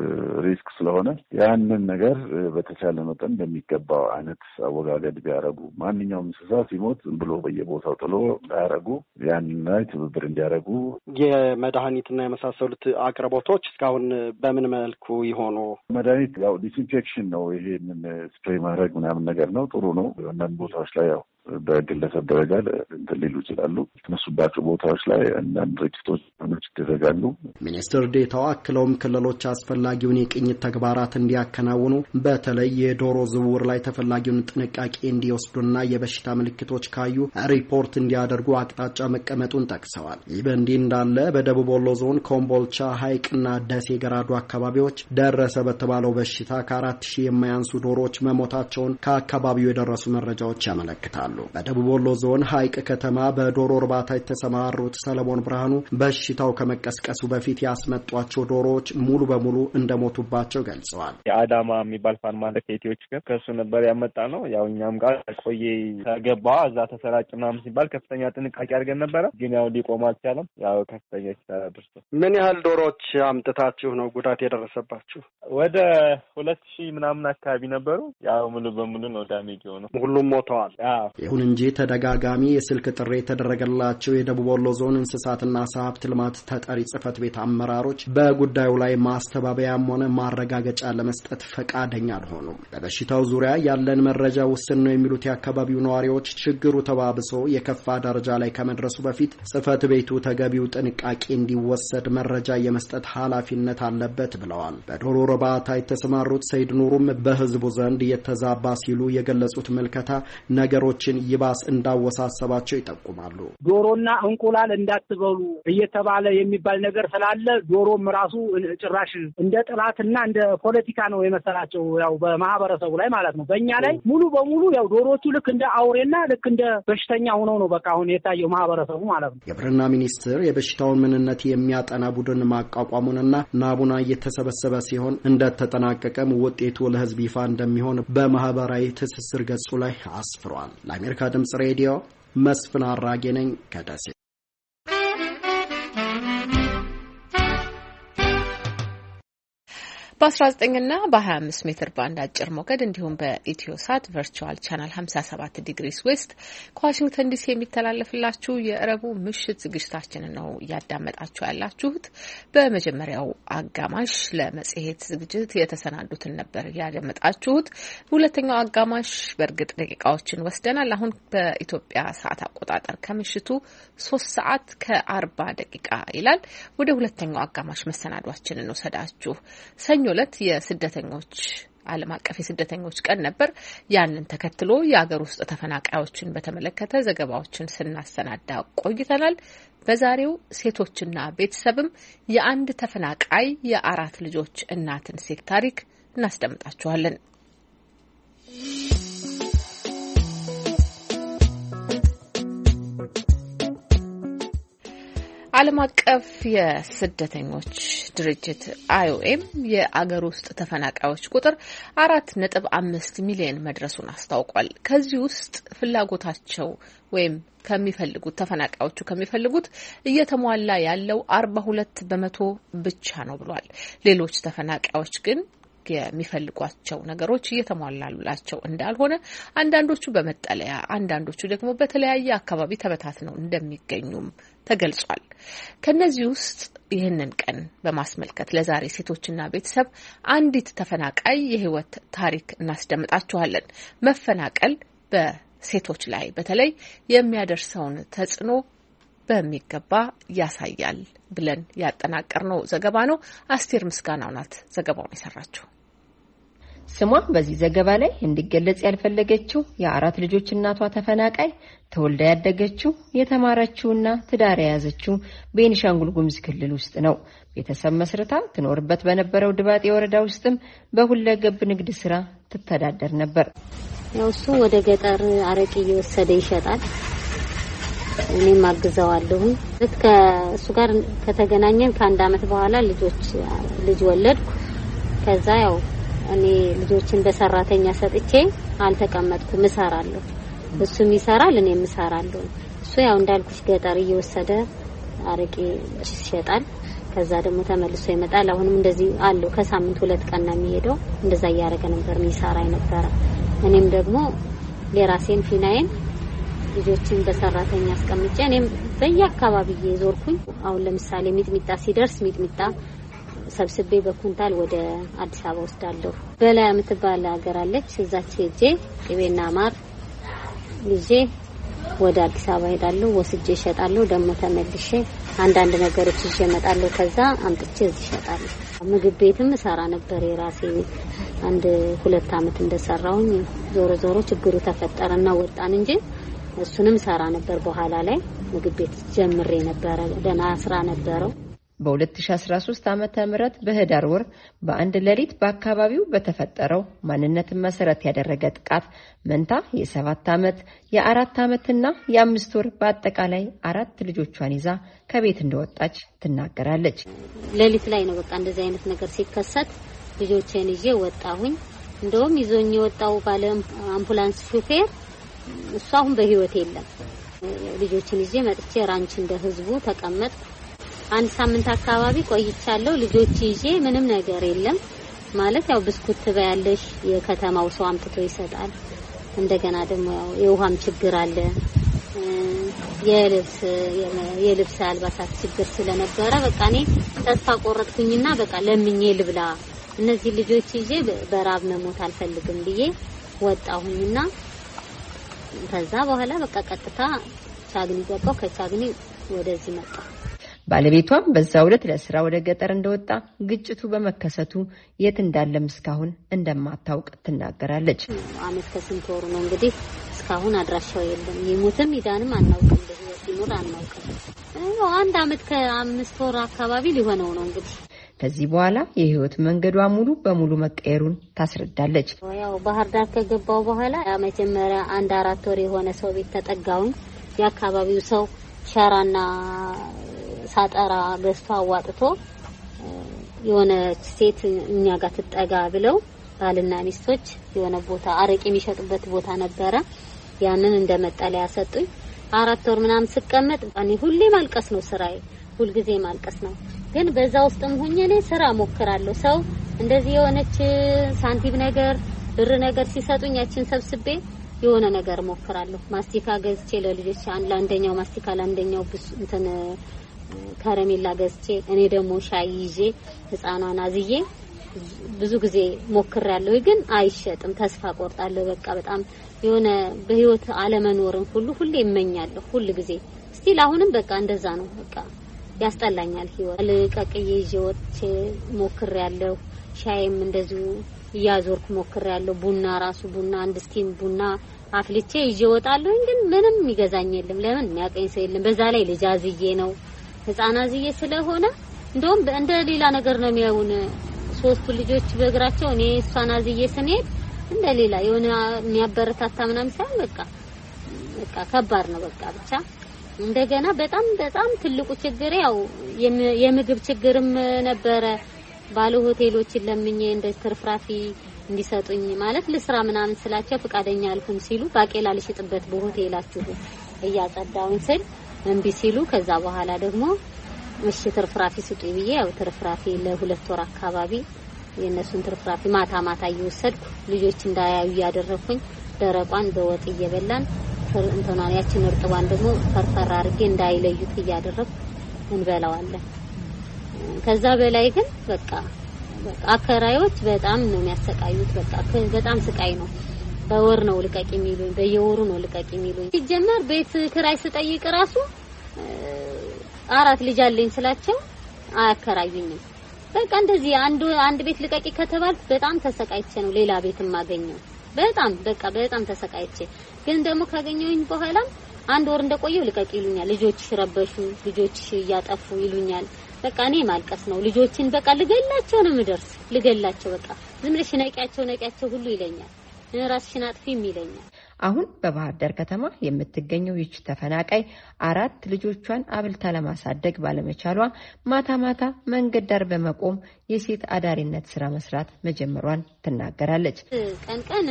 [SPEAKER 18] ሪስክ ስለሆነ ያንን ነገር በተቻለ መጠን በሚገባው አይነት አወጋገድ ቢያረጉ፣ ማንኛውም እንስሳ ሲሞት ዝም ብሎ በየቦታው ጥሎ ቢያረጉ፣ ያንን ላይ ትብብር እንዲያረጉ።
[SPEAKER 17] የመድኃኒትና የመሳሰሉት አቅርቦቶች እስካሁን በምን መልኩ ይሆኑ?
[SPEAKER 18] መድኃኒት ያው ዲስኢንፌክሽን ነው። ይሄንን ስፕሬይ ማድረግ ምናምን ነገር ነው። ጥሩ ነው። አንዳንድ ቦታዎች ላይ ያው በግለሰብ ደረጃ እንትን ሊሉ ይችላሉ። የተነሱባቸው ቦታዎች ላይ አንዳንድ ድርጅቶች ይደረጋሉ።
[SPEAKER 17] ሚኒስትር ዴኤታው አክለውም ክልሎች አስፈላጊውን የቅኝት ተግባራት እንዲያከናውኑ፣ በተለይ የዶሮ ዝውውር ላይ ተፈላጊውን ጥንቃቄ እንዲወስዱና የበሽታ ምልክቶች ካዩ ሪፖርት እንዲያደርጉ አቅጣጫ መቀመጡን ጠቅሰዋል። ይህ በእንዲህ እንዳለ በደቡብ ወሎ ዞን ኮምቦልቻ፣ ሐይቅና ደሴ ገራዶ አካባቢዎች ደረሰ በተባለው በሽታ ከአራት ሺህ የማያንሱ ዶሮዎች መሞታቸውን ከአካባቢው የደረሱ መረጃዎች ያመለክታሉ። በደቡብ ወሎ ዞን ሐይቅ ከተማ በዶሮ እርባታ የተሰማሩት ሰለሞን ብርሃኑ በሽታው ከመቀስቀሱ በፊት ያስመጧቸው ዶሮዎች ሙሉ በሙሉ እንደሞቱባቸው ገልጸዋል።
[SPEAKER 19] የአዳማ የሚባል ፋርማ አለ ከኢትዮች ጋር ከሱ ነበር ያመጣ ነው። ያው እኛም ጋር ቆየ ተገባ እዛ ተሰራጭ ምናምን ሲባል ከፍተኛ ጥንቃቄ አድርገን ነበረ፣ ግን ያው ሊቆም አልቻለም። ያው ከፍተኛ ኪሳራ ደርሷል።
[SPEAKER 17] ምን ያህል ዶሮዎች አምጥታችሁ ነው ጉዳት የደረሰባችሁ?
[SPEAKER 19] ወደ ሁለት ሺህ ምናምን አካባቢ ነበሩ። ያው ሙሉ በሙሉ ነው ዳሜጅ የሆነው።
[SPEAKER 17] ሁሉም ሞተዋል። ይሁን እንጂ ተደጋጋሚ የስልክ ጥሪ የተደረገላቸው የደቡብ ወሎ ዞን እንስሳትና ዓሳ ሀብት ልማት ተጠሪ ጽህፈት ቤት አመራሮች በጉዳዩ ላይ ማስተባበያም ሆነ ማረጋገጫ ለመስጠት ፈቃደኛ አልሆኑም። በበሽታው ዙሪያ ያለን መረጃ ውስን ነው የሚሉት የአካባቢው ነዋሪዎች ችግሩ ተባብሶ የከፋ ደረጃ ላይ ከመድረሱ በፊት ጽህፈት ቤቱ ተገቢው ጥንቃቄ እንዲወሰድ መረጃ የመስጠት ኃላፊነት አለበት ብለዋል። በዶሮ እርባታ የተሰማሩት ሰይድ ኑሩም በህዝቡ ዘንድ የተዛባ ሲሉ የገለጹት ምልከታ ነገሮችን ይባስ እንዳወሳሰባቸው ይጠቁማሉ።
[SPEAKER 14] ዶሮና እንቁላል እንዳትበሉ እየተባለ የሚባል ነገር ስላለ ዶሮም ራሱ ጭራሽ እንደ ጥላትና እንደ ፖለቲካ ነው የመሰላቸው ያው በማህበረሰቡ ላይ ማለት ነው። በእኛ ላይ ሙሉ በሙሉ ያው ዶሮቹ ልክ እንደ አውሬና ልክ እንደ በሽተኛ ሆነው ነው በቃ አሁን የታየው ማህበረሰቡ ማለት ነው።
[SPEAKER 17] የግብርና ሚኒስቴር የበሽታውን ምንነት የሚያጠና ቡድን ማቋቋሙንና ናሙና እየተሰበሰበ ሲሆን እንደተጠናቀቀም ውጤቱ ለህዝብ ይፋ እንደሚሆን በማህበራዊ ትስስር ገጹ ላይ አስፍሯል። ለአሜሪካ ድምጽ ሬዲዮ መስፍን አራጌ ነኝ ከደሴ።
[SPEAKER 1] በአስራ ዘጠኝ እና በሀያ አምስት ሜትር ባንድ አጭር ሞገድ እንዲሁም በኢትዮሳት ቨርቹዋል ቻናል ሀምሳ ሰባት ዲግሪስ ዌስት ከዋሽንግተን ዲሲ የሚተላለፍላችሁ የረቡ ምሽት ዝግጅታችንን ነው እያዳመጣችሁ ያላችሁት። በመጀመሪያው አጋማሽ ለመጽሔት ዝግጅት የተሰናዱትን ነበር ያዳመጣችሁት። ሁለተኛው አጋማሽ በእርግጥ ደቂቃዎችን ወስደናል። አሁን በኢትዮጵያ ሰዓት አቆጣጠር ከምሽቱ ሶስት ሰዓት ከአርባ ደቂቃ ይላል። ወደ ሁለተኛው አጋማሽ መሰናዷችንን ወሰዳችሁ። ሰኞ ዕለት የስደተኞች ዓለም አቀፍ የስደተኞች ቀን ነበር። ያንን ተከትሎ የአገር ውስጥ ተፈናቃዮችን በተመለከተ ዘገባዎችን ስናሰናዳ ቆይተናል። በዛሬው ሴቶችና ቤተሰብም የአንድ ተፈናቃይ የአራት ልጆች እናትን ሴት ታሪክ እናስደምጣችኋለን። ዓለም አቀፍ የስደተኞች ድርጅት አይኦኤም የአገር ውስጥ ተፈናቃዮች ቁጥር አራት ነጥብ አምስት ሚሊዮን መድረሱን አስታውቋል። ከዚህ ውስጥ ፍላጎታቸው ወይም ከሚፈልጉት ተፈናቃዮቹ ከሚፈልጉት እየተሟላ ያለው አርባ ሁለት በመቶ ብቻ ነው ብሏል። ሌሎች ተፈናቃዮች ግን የሚፈልጓቸው ነገሮች እየተሟላላቸው እንዳልሆነ፣ አንዳንዶቹ በመጠለያ አንዳንዶቹ ደግሞ በተለያየ አካባቢ ተበታትነው እንደሚገኙም ተገልጿል። ከነዚህ ውስጥ ይህንን ቀን በማስመልከት ለዛሬ ሴቶችና ቤተሰብ አንዲት ተፈናቃይ የህይወት ታሪክ እናስደምጣችኋለን። መፈናቀል በሴቶች ላይ በተለይ የሚያደርሰውን ተጽዕኖ በሚገባ ያሳያል ብለን ያጠናቀርነው ዘገባ ነው። አስቴር ምስጋናው ናት ዘገባውን የሰራችው።
[SPEAKER 20] ስሟ በዚህ ዘገባ ላይ እንዲገለጽ ያልፈለገችው የአራት ልጆች እናቷ ተፈናቃይ ተወልዳ ያደገችው የተማረችውና ትዳር የያዘችው በቤኒሻንጉል ጉሙዝ ክልል ውስጥ ነው። ቤተሰብ መስርታ ትኖርበት በነበረው ድባጤ ወረዳ ውስጥም በሁለገብ ንግድ ስራ ትተዳደር ነበር።
[SPEAKER 21] ያው እሱ ወደ ገጠር አረቂ እየወሰደ ይሸጣል። እኔም አግዘዋለሁ። ልክ ከእሱ ጋር ከተገናኘን ከአንድ አመት በኋላ ልጆች ልጅ ወለድኩ። ከዛ ያው እኔ ልጆችን በሰራተኛ ሰጥቼ አልተቀመጥኩም፣ እሰራለሁ። እሱም ይሰራል፣ እኔም እሰራለሁ። እሱ ያው እንዳልኩሽ ገጠር እየወሰደ አረቂ ይሸጣል። ከዛ ደግሞ ተመልሶ ይመጣል። አሁንም እንደዚህ አለው። ከሳምንት ሁለት ቀን ነው የሚሄደው። እንደዛ ያያረገ ነበር የሚሰራ ነበር። እኔም ደግሞ ለራሴን ፊናዬን ልጆችን በሰራተኛ አስቀምጬ እኔም በየአካባቢው እየዞርኩኝ አሁን ለምሳሌ ሚጥሚጣ ሲደርስ ሚጥሚጣ ሰብስቤ በኩንታል ወደ አዲስ አበባ ወስዳለሁ። በላይ የምትባል ሀገር አለች። እዛች ሄጄ ቅቤና ማር ይዤ ወደ አዲስ አበባ ሄዳለሁ። ወስጄ እሸጣለሁ። ደግሞ ተመልሼ አንዳንድ ነገሮች ይዤ እመጣለሁ። ከዛ አምጥቼ እዚህ እሸጣለሁ። ምግብ ቤትም ሰራ ነበር የራሴ አንድ ሁለት አመት እንደሰራውኝ ዞሮ ዞሮ ችግሩ ተፈጠረና ወጣን እንጂ እሱንም ሰራ ነበር። በኋላ ላይ ምግብ ቤት ጀምሬ ነበር። ደና ስራ ነበረው።
[SPEAKER 20] በ2013 ዓመተ ምህረት በህዳር ወር በአንድ ሌሊት በአካባቢው በተፈጠረው ማንነትን መሰረት ያደረገ ጥቃት መንታ የሰባት አመት የአራት አመትና የአምስት ወር በአጠቃላይ አራት ልጆቿን ይዛ ከቤት እንደወጣች ትናገራለች።
[SPEAKER 21] ሌሊት ላይ ነው በቃ እንደዚህ አይነት ነገር ሲከሰት ልጆቼን ይዤ ወጣሁኝ። እንደውም ይዞኝ የወጣው ባለ አምቡላንስ ሹፌር እሱ አሁን በህይወት የለም። ልጆችን ይዤ መጥቼ ራንች እንደ ህዝቡ ተቀመጥ አንድ ሳምንት አካባቢ ቆይቻለሁ። ልጆች ይዤ ምንም ነገር የለም ማለት ያው ብስኩት ትበያለሽ፣ የከተማው ሰው አምጥቶ ይሰጣል። እንደገና ደግሞ ያው የውሃም ችግር አለ። የልብስ የልብስ አልባሳት ችግር ስለነበረ በቃ እኔ ተስፋ ቆረጥኩኝና በቃ ለምኜ ልብላ እነዚህ ልጆች ይዤ በራብ መሞት አልፈልግም ብዬ ወጣሁኝና ከዛ በኋላ በቃ ቀጥታ ቻግኒ ገባሁ። ከቻግኒ ወደዚህ መጣሁ።
[SPEAKER 20] ባለቤቷም በዛው ዕለት ለስራ ወደ ገጠር እንደወጣ ግጭቱ በመከሰቱ የት እንዳለም እስካሁን እንደማታውቅ ትናገራለች።
[SPEAKER 21] አመት ከስንት ወሩ ነው እንግዲህ እስካሁን አድራሻው የለም። ይሙትም ይዳንም አናውቅም። በህይወት ይኖር አናውቅም። ያው አንድ አመት ከአምስት ወር አካባቢ ሊሆነው ነው እንግዲህ።
[SPEAKER 20] ከዚህ በኋላ የህይወት መንገዷ ሙሉ በሙሉ መቀየሩን ታስረዳለች።
[SPEAKER 21] ያው ባህር ዳር ከገባው በኋላ መጀመሪያ አንድ አራት ወር የሆነ ሰው ቤት ተጠጋውን። የአካባቢው ሰው ሸራና ሳጠራ ገዝቶ አዋጥቶ የሆነ ሴት እኛ ጋር ትጠጋ ብለው ባልና ሚስቶች የሆነ ቦታ አረቂ የሚሸጡበት ቦታ ነበረ። ያንን እንደመጠለያ ሰጡኝ። አራት ወር ምናምን ስቀመጥ እኔ ሁሌ ማልቀስ ነው ስራዬ፣ ሁሉ ጊዜ ማልቀስ ነው። ግን በዛ ውስጥም ሆኜ እኔ ስራ ሞክራለሁ። ሰው እንደዚህ የሆነች ሳንቲም ነገር ብር ነገር ሲሰጡኝ ያችን ሰብስቤ የሆነ ነገር ሞክራለሁ። ማስቲካ ገዝቼ ለልጆች አንድ ለአንደኛው ማስቲካ ለአንደኛው እንትን ከረሜላ ገዝቼ እኔ ደግሞ ሻይ ይዤ ህፃኗን አዝዬ ብዙ ጊዜ ሞክሬያለሁ። ግን አይሸጥም። ተስፋ ቆርጣለሁ። በቃ በጣም የሆነ በህይወት አለመኖርን ሁሉ ሁሌ እመኛለሁ። ሁሉ ጊዜ ስቲል አሁንም በቃ እንደዛ ነው። በቃ ያስጠላኛል ህይወት። ለቀቅዬ ይዤ ወጥቼ ሞክሬያለሁ። ሻይም እንደዚሁ ያዞርኩ ሞክሬያለሁ። ቡና ራሱ ቡና አንድ ስቲም ቡና አፍልቼ ይዤ ወጣለሁ። ግን ምንም ይገዛኝ የለም። ለምን የሚያቀኝ ሰው የለም። በዛ ላይ ልጅ አዝዬ ነው ህፃን አዝዬ ስለሆነ እንደውም እንደ ሌላ ነገር ነው የሚያዩን። ሶስቱ ልጆች በእግራቸው እኔ እሷን አዝዬ ስንሄድ እንደ ሌላ የሆነ የሚያበረታታ ምናምን ሳይሆን በቃ በቃ ከባድ ነው። በቃ ብቻ እንደገና በጣም በጣም ትልቁ ችግር ያው የምግብ ችግርም ነበረ። ባለ ሆቴሎችን ለምኜ እንደ ትርፍራፊ እንዲሰጡኝ ማለት ለስራ ምናምን ስላቸው ፈቃደኛ አልኩኝ ሲሉ ባቄላ ልሽጥበት በሆቴላችሁ እያጸዳውን ስል እንቢ ሲሉ ከዛ በኋላ ደግሞ እሺ ትርፍራፊ ስጡኝ ብዬ ያው ትርፍራፊ ለሁለት ወር አካባቢ የነሱን ትርፍራፊ ማታ ማታ እየወሰድኩ ልጆች እንዳያዩ ያደረኩኝ ደረቋን በወጥ እየበላን እንትናን ያችን እርጥባን ደግሞ ፈርፈራ አድርጌ እንዳይለዩት እያደረኩ እንበላዋለን። ከዛ በላይ ግን በቃ በቃ አከራዮች በጣም ነው የሚያሰቃዩት። በቃ በጣም ስቃይ ነው። በወር ነው ልቀቂ የሚሉኝ፣ በየወሩ ነው ልቀቂ የሚሉኝ። ሲጀመር ቤት ክራይ ስጠይቅ ራሱ አራት ልጅ አለኝ ስላቸው አያከራዩኝም። በቃ እንደዚህ አንድ አንድ ቤት ልቀቂ ከተባልኩ በጣም ተሰቃይቼ ነው ሌላ ቤት ማገኘው። በጣም በቃ በጣም ተሰቃይቼ ግን ደግሞ ካገኘሁኝ በኋላ አንድ ወር እንደቆየው ልቀቂ ይሉኛል። ልጆች ሽረበሹ፣ ልጆች ያጠፉ ይሉኛል። በቃ እኔ ማልቀስ ነው። ልጆችን በቃ ልገላቸው ነው ምደርስ ልገላቸው በቃ ዝም ብለሽ ነቂያቸው ነቂያቸው ሁሉ ይለኛል። ራስሽን አጥፊም ይለኛል።
[SPEAKER 20] አሁን በባህር ዳር ከተማ የምትገኘው ይህች ተፈናቃይ አራት ልጆቿን አብልታ ለማሳደግ ባለመቻሏ ማታ ማታ መንገድ ዳር በመቆም የሴት አዳሪነት ስራ መስራት መጀመሯን ትናገራለች።
[SPEAKER 21] ቀን ቀን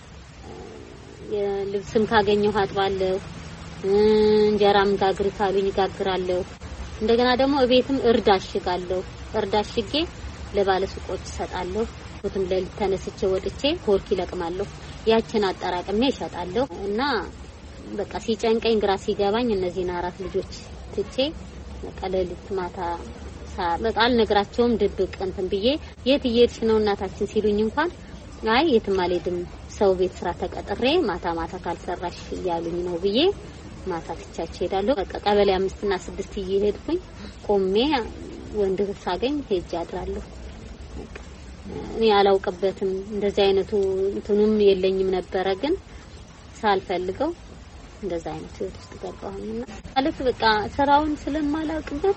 [SPEAKER 21] የልብስም ካገኘሁ አጥባለሁ፣ እንጀራም ጋግሪ ካሉኝ ጋግራለሁ። እንደገና ደግሞ እቤትም እርድ አሽጋለሁ። እርድ አሽጌ ለባለሱቆች ሰጣለሁ። ወጥም ለሊት ተነስቼ ወጥቼ ኮርኪ ለቅማለሁ። ያችን አጠራቅሜ እሸጣለሁ እና በቃ ሲጨንቀኝ ግራ ሲገባኝ እነዚህን አራት ልጆች ትቼ በቃ ለሊት ማታ በቃ አልነግራቸውም ድብቅ እንትን ብዬ የት እየሄድሽ ነው እናታችን ሲሉኝ እንኳን አይ የትም አልሄድም ሰው ቤት ስራ ተቀጥሬ ማታ ማታ ካልሰራሽ እያሉኝ ነው ብዬ ማታ ትቻቸው ሄዳለሁ። በቃ ቀበሌ አምስት እና ስድስት እየሄድኩኝ ቆሜ ወንድ ሳገኝ ሄጄ አድራለሁ። እኔ አላውቅበትም እንደዚህ አይነቱ እንትኑም የለኝም ነበረ። ግን ሳልፈልገው እንደዛ አይነት ህይወት ውስጥ ገባሁኝና ማለት በቃ ስራውን ስለማላውቅበት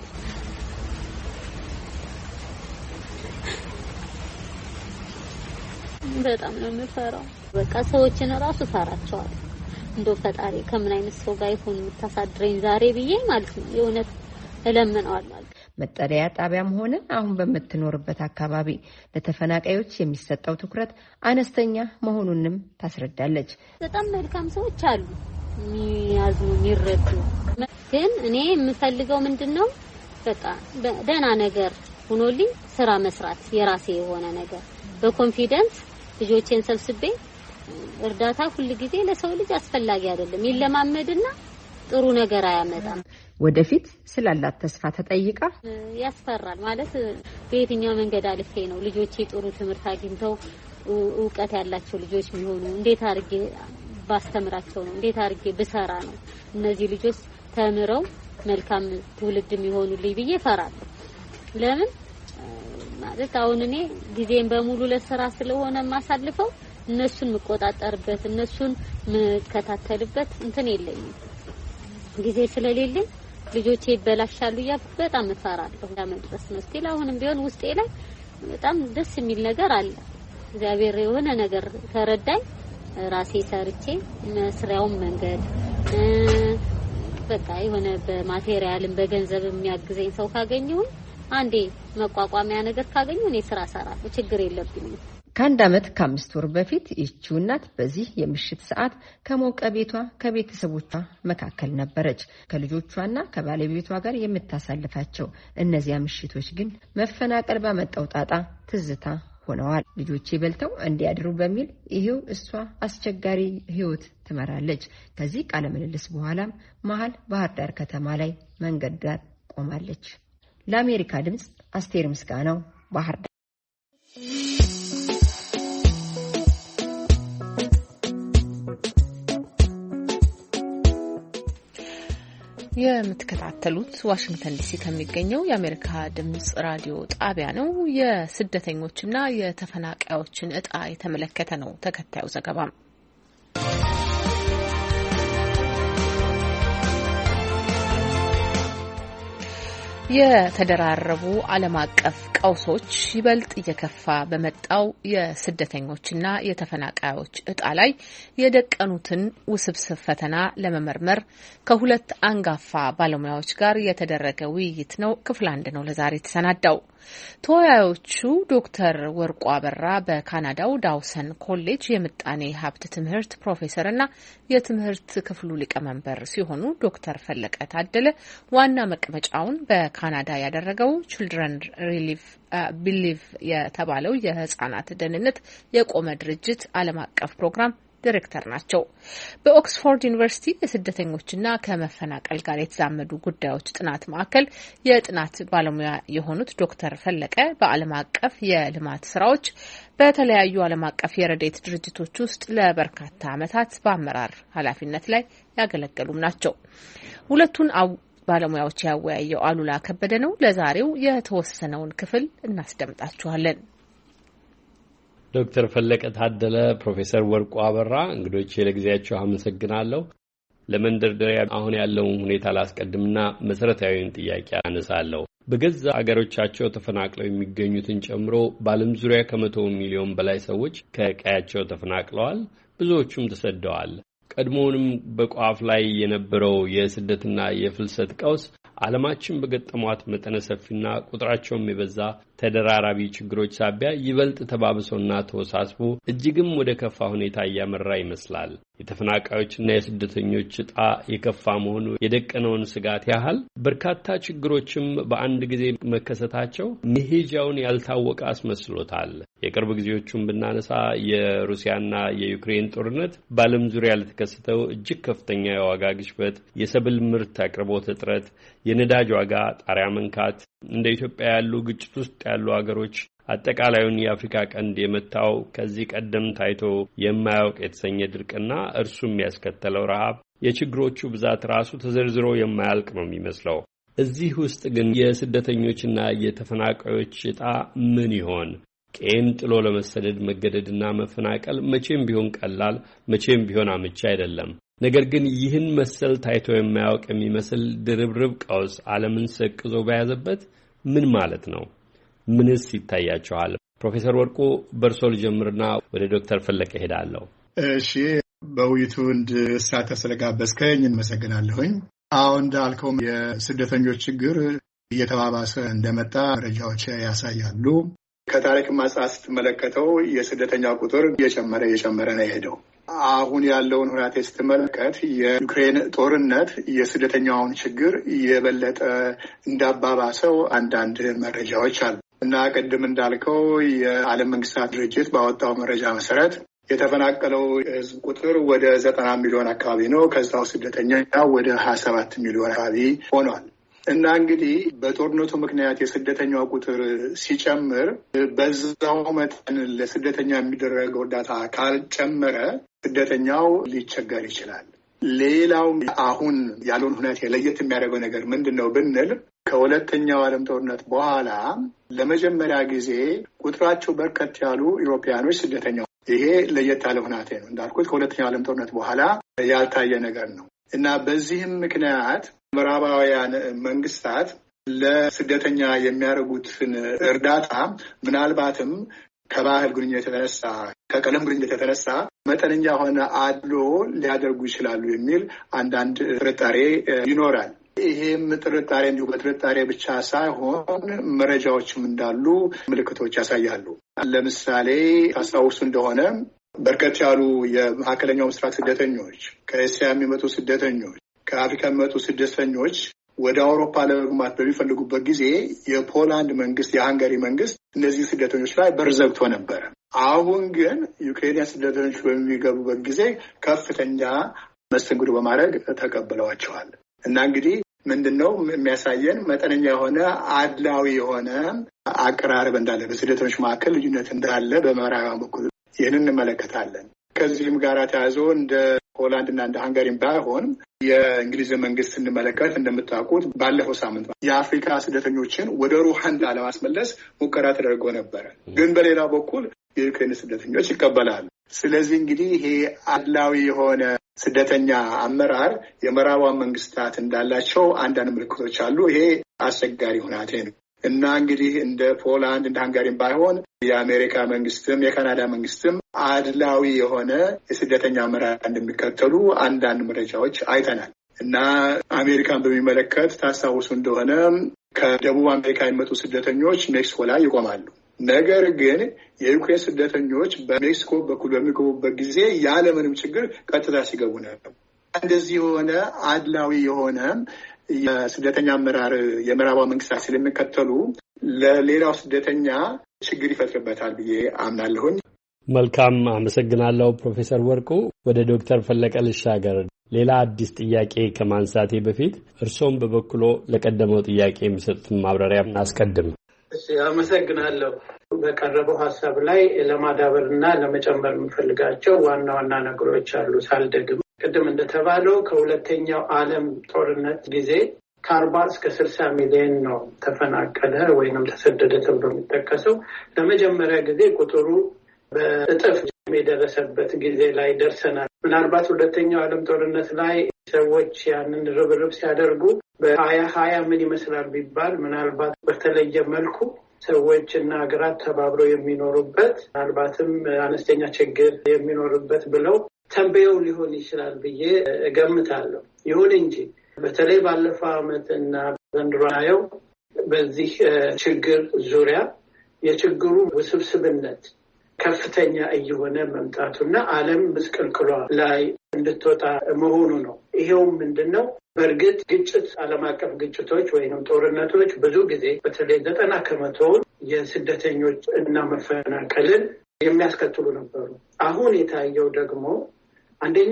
[SPEAKER 21] በጣም ነው የምፈራው። በቃ ሰዎችን ራሱ ፈራቸዋል። እንደው ፈጣሪ ከምን አይነት ሰው ጋር ይሁን የምታሳድረኝ ዛሬ ብዬ ማለት ነው የእውነት እለምነዋለሁ።
[SPEAKER 20] መጠለያ ጣቢያም ሆነ አሁን በመትኖርበት አካባቢ ለተፈናቃዮች የሚሰጠው ትኩረት አነስተኛ መሆኑንም ታስረዳለች።
[SPEAKER 21] በጣም መልካም ሰዎች አሉ የሚያዝኑ የሚረዱ። ግን እኔ የምፈልገው ምንድነው በቃ ደህና ነገር ሆኖልኝ ስራ መስራት የራሴ የሆነ ነገር በኮንፊደንስ ልጆቼን ሰብስቤ እርዳታ ሁሉ ጊዜ ለሰው ልጅ አስፈላጊ አይደለም። ይለማመድና ጥሩ ነገር አያመጣም።
[SPEAKER 20] ወደፊት ስላላት ተስፋ ተጠይቃ
[SPEAKER 21] ያስፈራል ማለት በየትኛው መንገድ አልፌ ነው ልጆቼ ጥሩ ትምህርት አግኝተው ዕውቀት ያላቸው ልጆች የሚሆኑ እንዴት አድርጌ ባስተምራቸው ነው እንዴት አድርጌ ብሰራ ነው እነዚህ ልጆች ተምረው መልካም ትውልድ የሚሆኑልኝ ብዬ ፈራለሁ። ለምን ማለት አሁን እኔ ጊዜን በሙሉ ለስራ ስለሆነ ማሳልፈው እነሱን መቆጣጠርበት እነሱን መከታተልበት እንትን የለኝም ጊዜ ስለሌለኝ ልጆቼ ይበላሻሉ ያ በጣም እፈራለሁ። ለመድረስ ነው ስቲል አሁንም ቢሆን ውስጤ ላይ በጣም ደስ የሚል ነገር አለ። እግዚአብሔር የሆነ ነገር ተረዳኝ ራሴ ሰርቼ መስሪያውን መንገድ በቃ የሆነ በማቴሪያልም በገንዘብ የሚያግዘኝ ሰው ካገኘው አንዴ መቋቋሚያ ነገር ካገኘው እኔ ስራ ሰራለሁ፣ ችግር የለብኝም።
[SPEAKER 20] ከአንድ ዓመት ከአምስት ወር በፊት ይህቺው እናት በዚህ የምሽት ሰዓት ከሞቀ ቤቷ ከቤተሰቦቿ መካከል ነበረች። ከልጆቿና ከባለቤቷ ጋር የምታሳልፋቸው እነዚያ ምሽቶች ግን መፈናቀል ባመጣው ጣጣ ትዝታ ሆነዋል። ልጆቼ በልተው እንዲያድሩ በሚል ይሄው እሷ አስቸጋሪ ህይወት ትመራለች። ከዚህ ቃለ ምልልስ በኋላም መሀል ባህር ዳር ከተማ ላይ መንገድ ዳር ቆማለች። ለአሜሪካ ድምጽ አስቴር ምስጋናው ባህር ዳር።
[SPEAKER 1] የምትከታተሉት ዋሽንግተን ዲሲ ከሚገኘው የአሜሪካ ድምጽ ራዲዮ ጣቢያ ነው። የስደተኞችና የተፈናቃዮችን እጣ የተመለከተ ነው ተከታዩ ዘገባ። የተደራረቡ ዓለም አቀፍ ቀውሶች ይበልጥ እየከፋ በመጣው የስደተኞችና የተፈናቃዮች እጣ ላይ የደቀኑትን ውስብስብ ፈተና ለመመርመር ከሁለት አንጋፋ ባለሙያዎች ጋር የተደረገ ውይይት ነው። ክፍል አንድ ነው ለዛሬ ተሰናዳው። ተወያዮቹ ዶክተር ወርቁ አበራ በካናዳው ዳውሰን ኮሌጅ የምጣኔ ሀብት ትምህርት ፕሮፌሰርና የትምህርት ክፍሉ ሊቀመንበር ሲሆኑ ዶክተር ፈለቀ ታደለ ዋና መቀመጫውን በካናዳ ያደረገው ችልድረን ሪሊፍ ቢሊቭ የተባለው የህጻናት ደህንነት የቆመ ድርጅት ዓለም አቀፍ ፕሮግራም ዳይሬክተር ናቸው። በኦክስፎርድ ዩኒቨርሲቲ የስደተኞችና ከመፈናቀል ጋር የተዛመዱ ጉዳዮች ጥናት ማዕከል የጥናት ባለሙያ የሆኑት ዶክተር ፈለቀ በዓለም አቀፍ የልማት ስራዎች በተለያዩ ዓለም አቀፍ የረድኤት ድርጅቶች ውስጥ ለበርካታ ዓመታት በአመራር ኃላፊነት ላይ ያገለገሉም ናቸው። ሁለቱን ባለሙያዎች ያወያየው አሉላ ከበደ ነው። ለዛሬው የተወሰነውን ክፍል እናስደምጣችኋለን።
[SPEAKER 4] ዶክተር ፈለቀ ታደለ፣ ፕሮፌሰር ወርቁ አበራ እንግዶቼ ለጊዜያቸው አመሰግናለሁ። ለመንደርደሪያ አሁን ያለውን ሁኔታ ላስቀድምና መሰረታዊውን ጥያቄ አነሳለሁ። በገዛ አገሮቻቸው ተፈናቅለው የሚገኙትን ጨምሮ በዓለም ዙሪያ ከመቶ ሚሊዮን በላይ ሰዎች ከቀያቸው ተፈናቅለዋል፣ ብዙዎቹም ተሰደዋል። ቀድሞውንም በቋፍ ላይ የነበረው የስደትና የፍልሰት ቀውስ ዓለማችን በገጠሟት መጠነ ሰፊና ቁጥራቸውም የበዛ ተደራራቢ ችግሮች ሳቢያ ይበልጥ ተባብሶና ተወሳስቦ እጅግም ወደ ከፋ ሁኔታ እያመራ ይመስላል። የተፈናቃዮችና የስደተኞች ዕጣ የከፋ መሆኑ የደቀነውን ስጋት ያህል በርካታ ችግሮችም በአንድ ጊዜ መከሰታቸው መሄጃውን ያልታወቀ አስመስሎታል። የቅርብ ጊዜዎቹን ብናነሳ የሩሲያና የዩክሬን ጦርነት በዓለም ዙሪያ ለተከሰተው እጅግ ከፍተኛ የዋጋ ግሽበት፣ የሰብል ምርት አቅርቦት እጥረት፣ የነዳጅ ዋጋ ጣሪያ መንካት፣ እንደ ኢትዮጵያ ያሉ ግጭት ውስጥ ያሉ አገሮች አጠቃላዩን የአፍሪካ ቀንድ የመታው ከዚህ ቀደም ታይቶ የማያውቅ የተሰኘ ድርቅና እርሱም ያስከተለው ረሃብ፣ የችግሮቹ ብዛት ራሱ ተዘርዝሮ የማያልቅ ነው የሚመስለው። እዚህ ውስጥ ግን የስደተኞችና የተፈናቃዮች ዕጣ ምን ይሆን? ቄን ጥሎ ለመሰደድ መገደድና መፈናቀል መቼም ቢሆን ቀላል፣ መቼም ቢሆን አመቺ አይደለም። ነገር ግን ይህን መሰል ታይቶ የማያውቅ የሚመስል ድርብርብ ቀውስ ዓለምን ሰቅዞ በያዘበት ምን ማለት ነው? ምንስ ይታያቸዋል? ፕሮፌሰር ወርቁ በርሶ ልጀምርና ወደ ዶክተር ፈለቀ ሄዳለሁ።
[SPEAKER 22] እሺ፣ በውይይቱ እንድሳተፍ ስለጋበዝከኝ እንመሰግናለሁኝ። አሁን እንዳልከውም የስደተኞች ችግር እየተባባሰ እንደመጣ መረጃዎች ያሳያሉ። ከታሪክ አንጻር ስትመለከተው የስደተኛ ቁጥር እየጨመረ እየጨመረ ነው የሄደው። አሁን ያለውን ሁኔታ ስትመለከት የዩክሬን ጦርነት የስደተኛውን ችግር የበለጠ እንዳባባሰው አንዳንድ መረጃዎች አሉ እና ቅድም እንዳልከው የዓለም መንግስታት ድርጅት ባወጣው መረጃ መሰረት የተፈናቀለው ሕዝብ ቁጥር ወደ ዘጠና ሚሊዮን አካባቢ ነው። ከዛው ስደተኛ ወደ ሀያ ሰባት ሚሊዮን አካባቢ ሆኗል። እና እንግዲህ በጦርነቱ ምክንያት የስደተኛው ቁጥር ሲጨምር በዛው መጠን ለስደተኛ የሚደረገው እርዳታ ካልጨመረ ስደተኛው ሊቸገር ይችላል። ሌላው አሁን ያለውን ሁኔታ ለየት የሚያደርገው ነገር ምንድን ነው ብንል ከሁለተኛው ዓለም ጦርነት በኋላ ለመጀመሪያ ጊዜ ቁጥራቸው በርከት ያሉ ኢሮፓያኖች ስደተኛው ይሄ ለየት ያለ ሁኔታ ነው። እንዳልኩት ከሁለተኛው ዓለም ጦርነት በኋላ ያልታየ ነገር ነው እና በዚህም ምክንያት ምዕራባውያን መንግስታት ለስደተኛ የሚያደርጉትን እርዳታ ምናልባትም ከባህል ግንኙነት የተነሳ ከቀለም ግንኙነት የተነሳ መጠነኛ የሆነ አድሎ ሊያደርጉ ይችላሉ የሚል አንዳንድ ጥርጣሬ ይኖራል። ይሄም ጥርጣሬ እንዲሁ በጥርጣሬ ብቻ ሳይሆን መረጃዎችም እንዳሉ ምልክቶች ያሳያሉ። ለምሳሌ ታስታውሱ እንደሆነ በርከት ያሉ የመካከለኛው ምስራቅ ስደተኞች፣ ከእስያ የሚመጡ ስደተኞች፣ ከአፍሪካ የሚመጡ ስደተኞች ወደ አውሮፓ ለመግባት በሚፈልጉበት ጊዜ የፖላንድ መንግስት የሃንጋሪ መንግስት እነዚህ ስደተኞች ላይ በር ዘግቶ ነበር። አሁን ግን ዩክሬንያን ስደተኞች በሚገቡበት ጊዜ ከፍተኛ መስተንግዶ በማድረግ ተቀብለዋቸዋል። እና እንግዲህ ምንድነው የሚያሳየን መጠነኛ የሆነ አድላዊ የሆነ አቀራረብ እንዳለ በስደተኞች መካከል ልዩነት እንዳለ በምዕራባውያን በኩል ይህንን እንመለከታለን። ከዚህም ጋር ተያይዞ እንደ ፖላንድ እና እንደ ሃንጋሪም ባይሆን የእንግሊዝ መንግስት እንመለከት እንደምታውቁት ባለፈው ሳምንት የአፍሪካ ስደተኞችን ወደ ሩዋንዳ ለማስመለስ ሙከራ ተደርጎ ነበረ። ግን በሌላ በኩል የዩክሬን ስደተኞች ይቀበላሉ። ስለዚህ እንግዲህ ይሄ አድላዊ የሆነ ስደተኛ አመራር የምዕራባውያን መንግስታት እንዳላቸው አንዳንድ ምልክቶች አሉ። ይሄ አስቸጋሪ ሁናቴ ነው እና እንግዲህ እንደ ፖላንድ እንደ ሃንጋሪም ባይሆን የአሜሪካ መንግስትም የካናዳ መንግስትም አድላዊ የሆነ የስደተኛ አመራር እንደሚከተሉ አንዳንድ መረጃዎች አይተናል። እና አሜሪካን በሚመለከት ታስታውሱ እንደሆነ ከደቡብ አሜሪካ የሚመጡ ስደተኞች ሜክሲኮ ላይ ይቆማሉ። ነገር ግን የዩክሬን ስደተኞች በሜክሲኮ በኩል በሚገቡበት ጊዜ ያለምንም ችግር ቀጥታ ሲገቡ ነበር። እንደዚህ የሆነ አድላዊ የሆነ የስደተኛ አመራር የምዕራባዊ መንግስታት ስለሚከተሉ ለሌላው ስደተኛ ችግር ይፈጥርበታል ብዬ አምናለሁኝ።
[SPEAKER 4] መልካም አመሰግናለሁ ፕሮፌሰር ወርቁ። ወደ ዶክተር ፈለቀ ልሻገር። ሌላ አዲስ ጥያቄ ከማንሳቴ በፊት እርሶም በበኩሎ ለቀደመው ጥያቄ የሚሰጡትን ማብራሪያ እናስቀድም።
[SPEAKER 3] እሺ፣ አመሰግናለሁ። በቀረበው ሀሳብ ላይ ለማዳበርና ለመጨመር የምፈልጋቸው ዋና ዋና ነገሮች አሉ ሳልደግም። ቅድም እንደተባለው ከሁለተኛው ዓለም ጦርነት ጊዜ ከአርባ እስከ ስልሳ ሚሊዮን ነው ተፈናቀለ ወይንም ተሰደደ ተብሎ የሚጠቀሰው። ለመጀመሪያ ጊዜ ቁጥሩ በእጥፍ የደረሰበት ጊዜ ላይ ደርሰናል። ምናልባት ሁለተኛው ዓለም ጦርነት ላይ ሰዎች ያንን ርብርብ ሲያደርጉ በሀያ ሀያ ምን ይመስላል ቢባል ምናልባት በተለየ መልኩ ሰዎች እና ሀገራት ተባብረው የሚኖሩበት ምናልባትም አነስተኛ ችግር የሚኖርበት ብለው ተንበየው ሊሆን ይችላል ብዬ እገምታለሁ። ይሁን እንጂ በተለይ ባለፈው ዓመት እና ዘንድሮ ያየው በዚህ ችግር ዙሪያ የችግሩ ውስብስብነት ከፍተኛ እየሆነ መምጣቱና ዓለም ምስቅልቅሏ ላይ እንድትወጣ መሆኑ ነው። ይሄውም ምንድነው? በእርግጥ ግጭት ዓለም አቀፍ ግጭቶች ወይንም ጦርነቶች ብዙ ጊዜ በተለይ ዘጠና ከመቶውን የስደተኞች እና መፈናቀልን የሚያስከትሉ ነበሩ። አሁን የታየው ደግሞ አንደኛ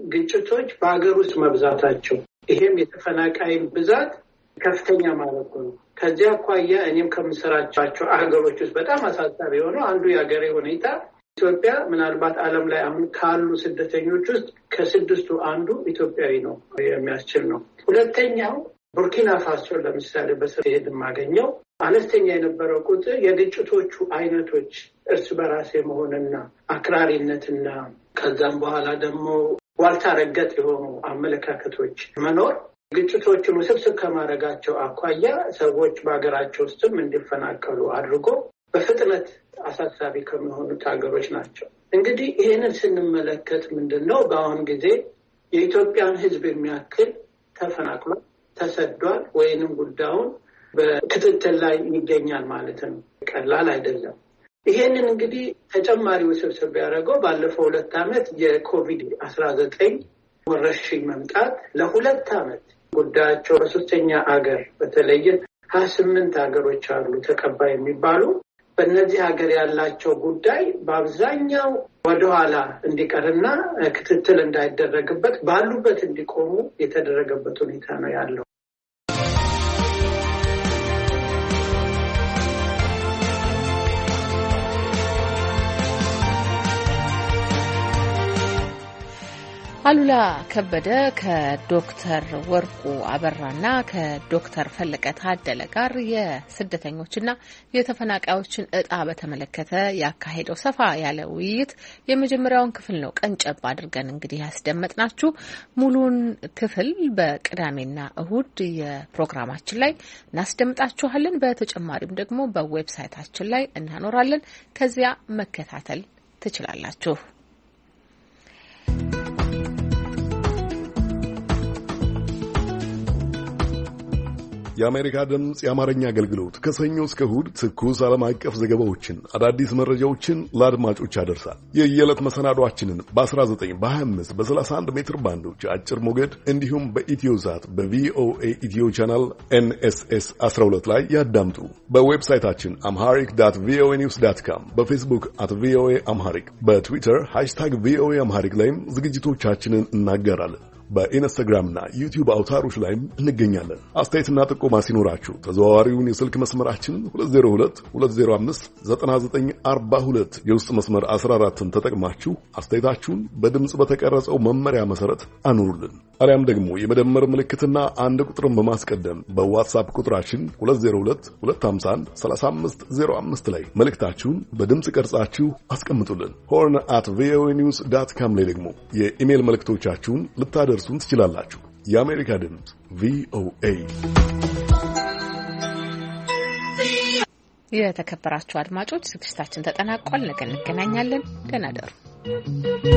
[SPEAKER 3] ግጭቶች በሀገር ውስጥ መብዛታቸው፣ ይሄም የተፈናቃይን ብዛት ከፍተኛ ማለት ነው። ከዚያ አኳያ እኔም ከምሰራቻቸው ሀገሮች ውስጥ በጣም አሳሳቢ የሆነው አንዱ የሀገሬ ሁኔታ ኢትዮጵያ ምናልባት ዓለም ላይ አሁን ካሉ ስደተኞች ውስጥ ከስድስቱ አንዱ ኢትዮጵያዊ ነው የሚያስችል ነው። ሁለተኛው ቡርኪና ፋሶ ለምሳሌ በስሄድ የማገኘው አነስተኛ የነበረው ቁጥር የግጭቶቹ አይነቶች እርስ በራስ የመሆንና አክራሪነትና ከዛም በኋላ ደግሞ ዋልታ ረገጥ የሆኑ አመለካከቶች መኖር ግጭቶቹን ውስብስብ ከማድረጋቸው አኳያ ሰዎች በሀገራቸው ውስጥም እንዲፈናቀሉ አድርጎ በፍጥነት አሳሳቢ ከሚሆኑት ሀገሮች ናቸው። እንግዲህ ይህንን ስንመለከት ምንድነው በአሁን ጊዜ የኢትዮጵያን ሕዝብ የሚያክል ተፈናቅሏል፣ ተሰዷል፣ ወይንም ጉዳዩን በክትትል ላይ ይገኛል ማለት ነው። ቀላል አይደለም። ይሄንን እንግዲህ ተጨማሪ ውስብስብ ያደረገው ባለፈው ሁለት ዓመት የኮቪድ አስራ ዘጠኝ ወረርሽኝ መምጣት ለሁለት ዓመት ጉዳያቸው በሶስተኛ ሀገር በተለይ ሀያ ስምንት ሀገሮች አሉ ተቀባይ የሚባሉ በእነዚህ ሀገር ያላቸው ጉዳይ በአብዛኛው ወደኋላ እንዲቀርና ክትትል እንዳይደረግበት ባሉበት እንዲቆሙ የተደረገበት ሁኔታ ነው ያለው።
[SPEAKER 1] አሉላ ከበደ ከዶክተር ወርቁ አበራና ከዶክተር ፈለቀ ታደለ ጋር የስደተኞችና የተፈናቃዮችን እጣ በተመለከተ ያካሄደው ሰፋ ያለ ውይይት የመጀመሪያውን ክፍል ነው ቀንጨብ አድርገን እንግዲህ ያስደመጥናችሁ። ሙሉን ክፍል በቅዳሜና እሁድ የፕሮግራማችን ላይ እናስደምጣችኋለን። በተጨማሪም ደግሞ በዌብሳይታችን ላይ እናኖራለን። ከዚያ መከታተል ትችላላችሁ።
[SPEAKER 12] የአሜሪካ ድምፅ የአማርኛ አገልግሎት ከሰኞ እስከ እሁድ ትኩስ ዓለም አቀፍ ዘገባዎችን፣ አዳዲስ መረጃዎችን ለአድማጮች ያደርሳል። የየዕለት መሰናዷችንን በ19 በ25 በ31 ሜትር ባንዶች አጭር ሞገድ እንዲሁም በኢትዮሳት በቪኦኤ ኢትዮ ቻናል ኤንኤስኤስ አስራ ሁለት ላይ ያዳምጡ። በዌብሳይታችን አምሃሪክ ዳት ቪኦኤ ኒውስ ዳት ካም፣ በፌስቡክ አት ቪኦኤ አምሃሪክ፣ በትዊተር ሃሽታግ ቪኦኤ አምሃሪክ ላይም ዝግጅቶቻችንን እናጋራለን። በኢንስታግራምና ዩቲዩብ አውታሮች ላይም እንገኛለን። አስተያየትና ጥቆማ ሲኖራችሁ ተዘዋዋሪውን የስልክ መስመራችን ሁለት ዜሮ ሁለት ሁለት ዜሮ አምስት ዘጠና ዘጠኝ አርባ ሁለት የውስጥ መስመር አስራ አራትን ተጠቅማችሁ አስተያየታችሁን በድምጽ በተቀረጸው መመሪያ መሰረት አኑሩልን። አሊያም ደግሞ የመደመር ምልክትና አንድ ቁጥርን በማስቀደም በዋትስአፕ ቁጥራችን ሁለት ዜሮ ሁለት ሁለት አምሳ አንድ ሰላሳ አምስት ዜሮ አምስት ላይ መልእክታችሁን በድምጽ ቀርጻችሁ አስቀምጡልን። ሆርን አት ቪኦኤ ኒውስ ዳት ካም ላይ ደግሞ የኢሜል መልእክቶቻችሁን ልታደርሱን ትችላላችሁ። የአሜሪካ ድምፅ ቪኦኤ።
[SPEAKER 1] የተከበራችሁ አድማጮች ዝግጅታችን ተጠናቋል። ነገ እንገናኛለን። ደህና ደሩ።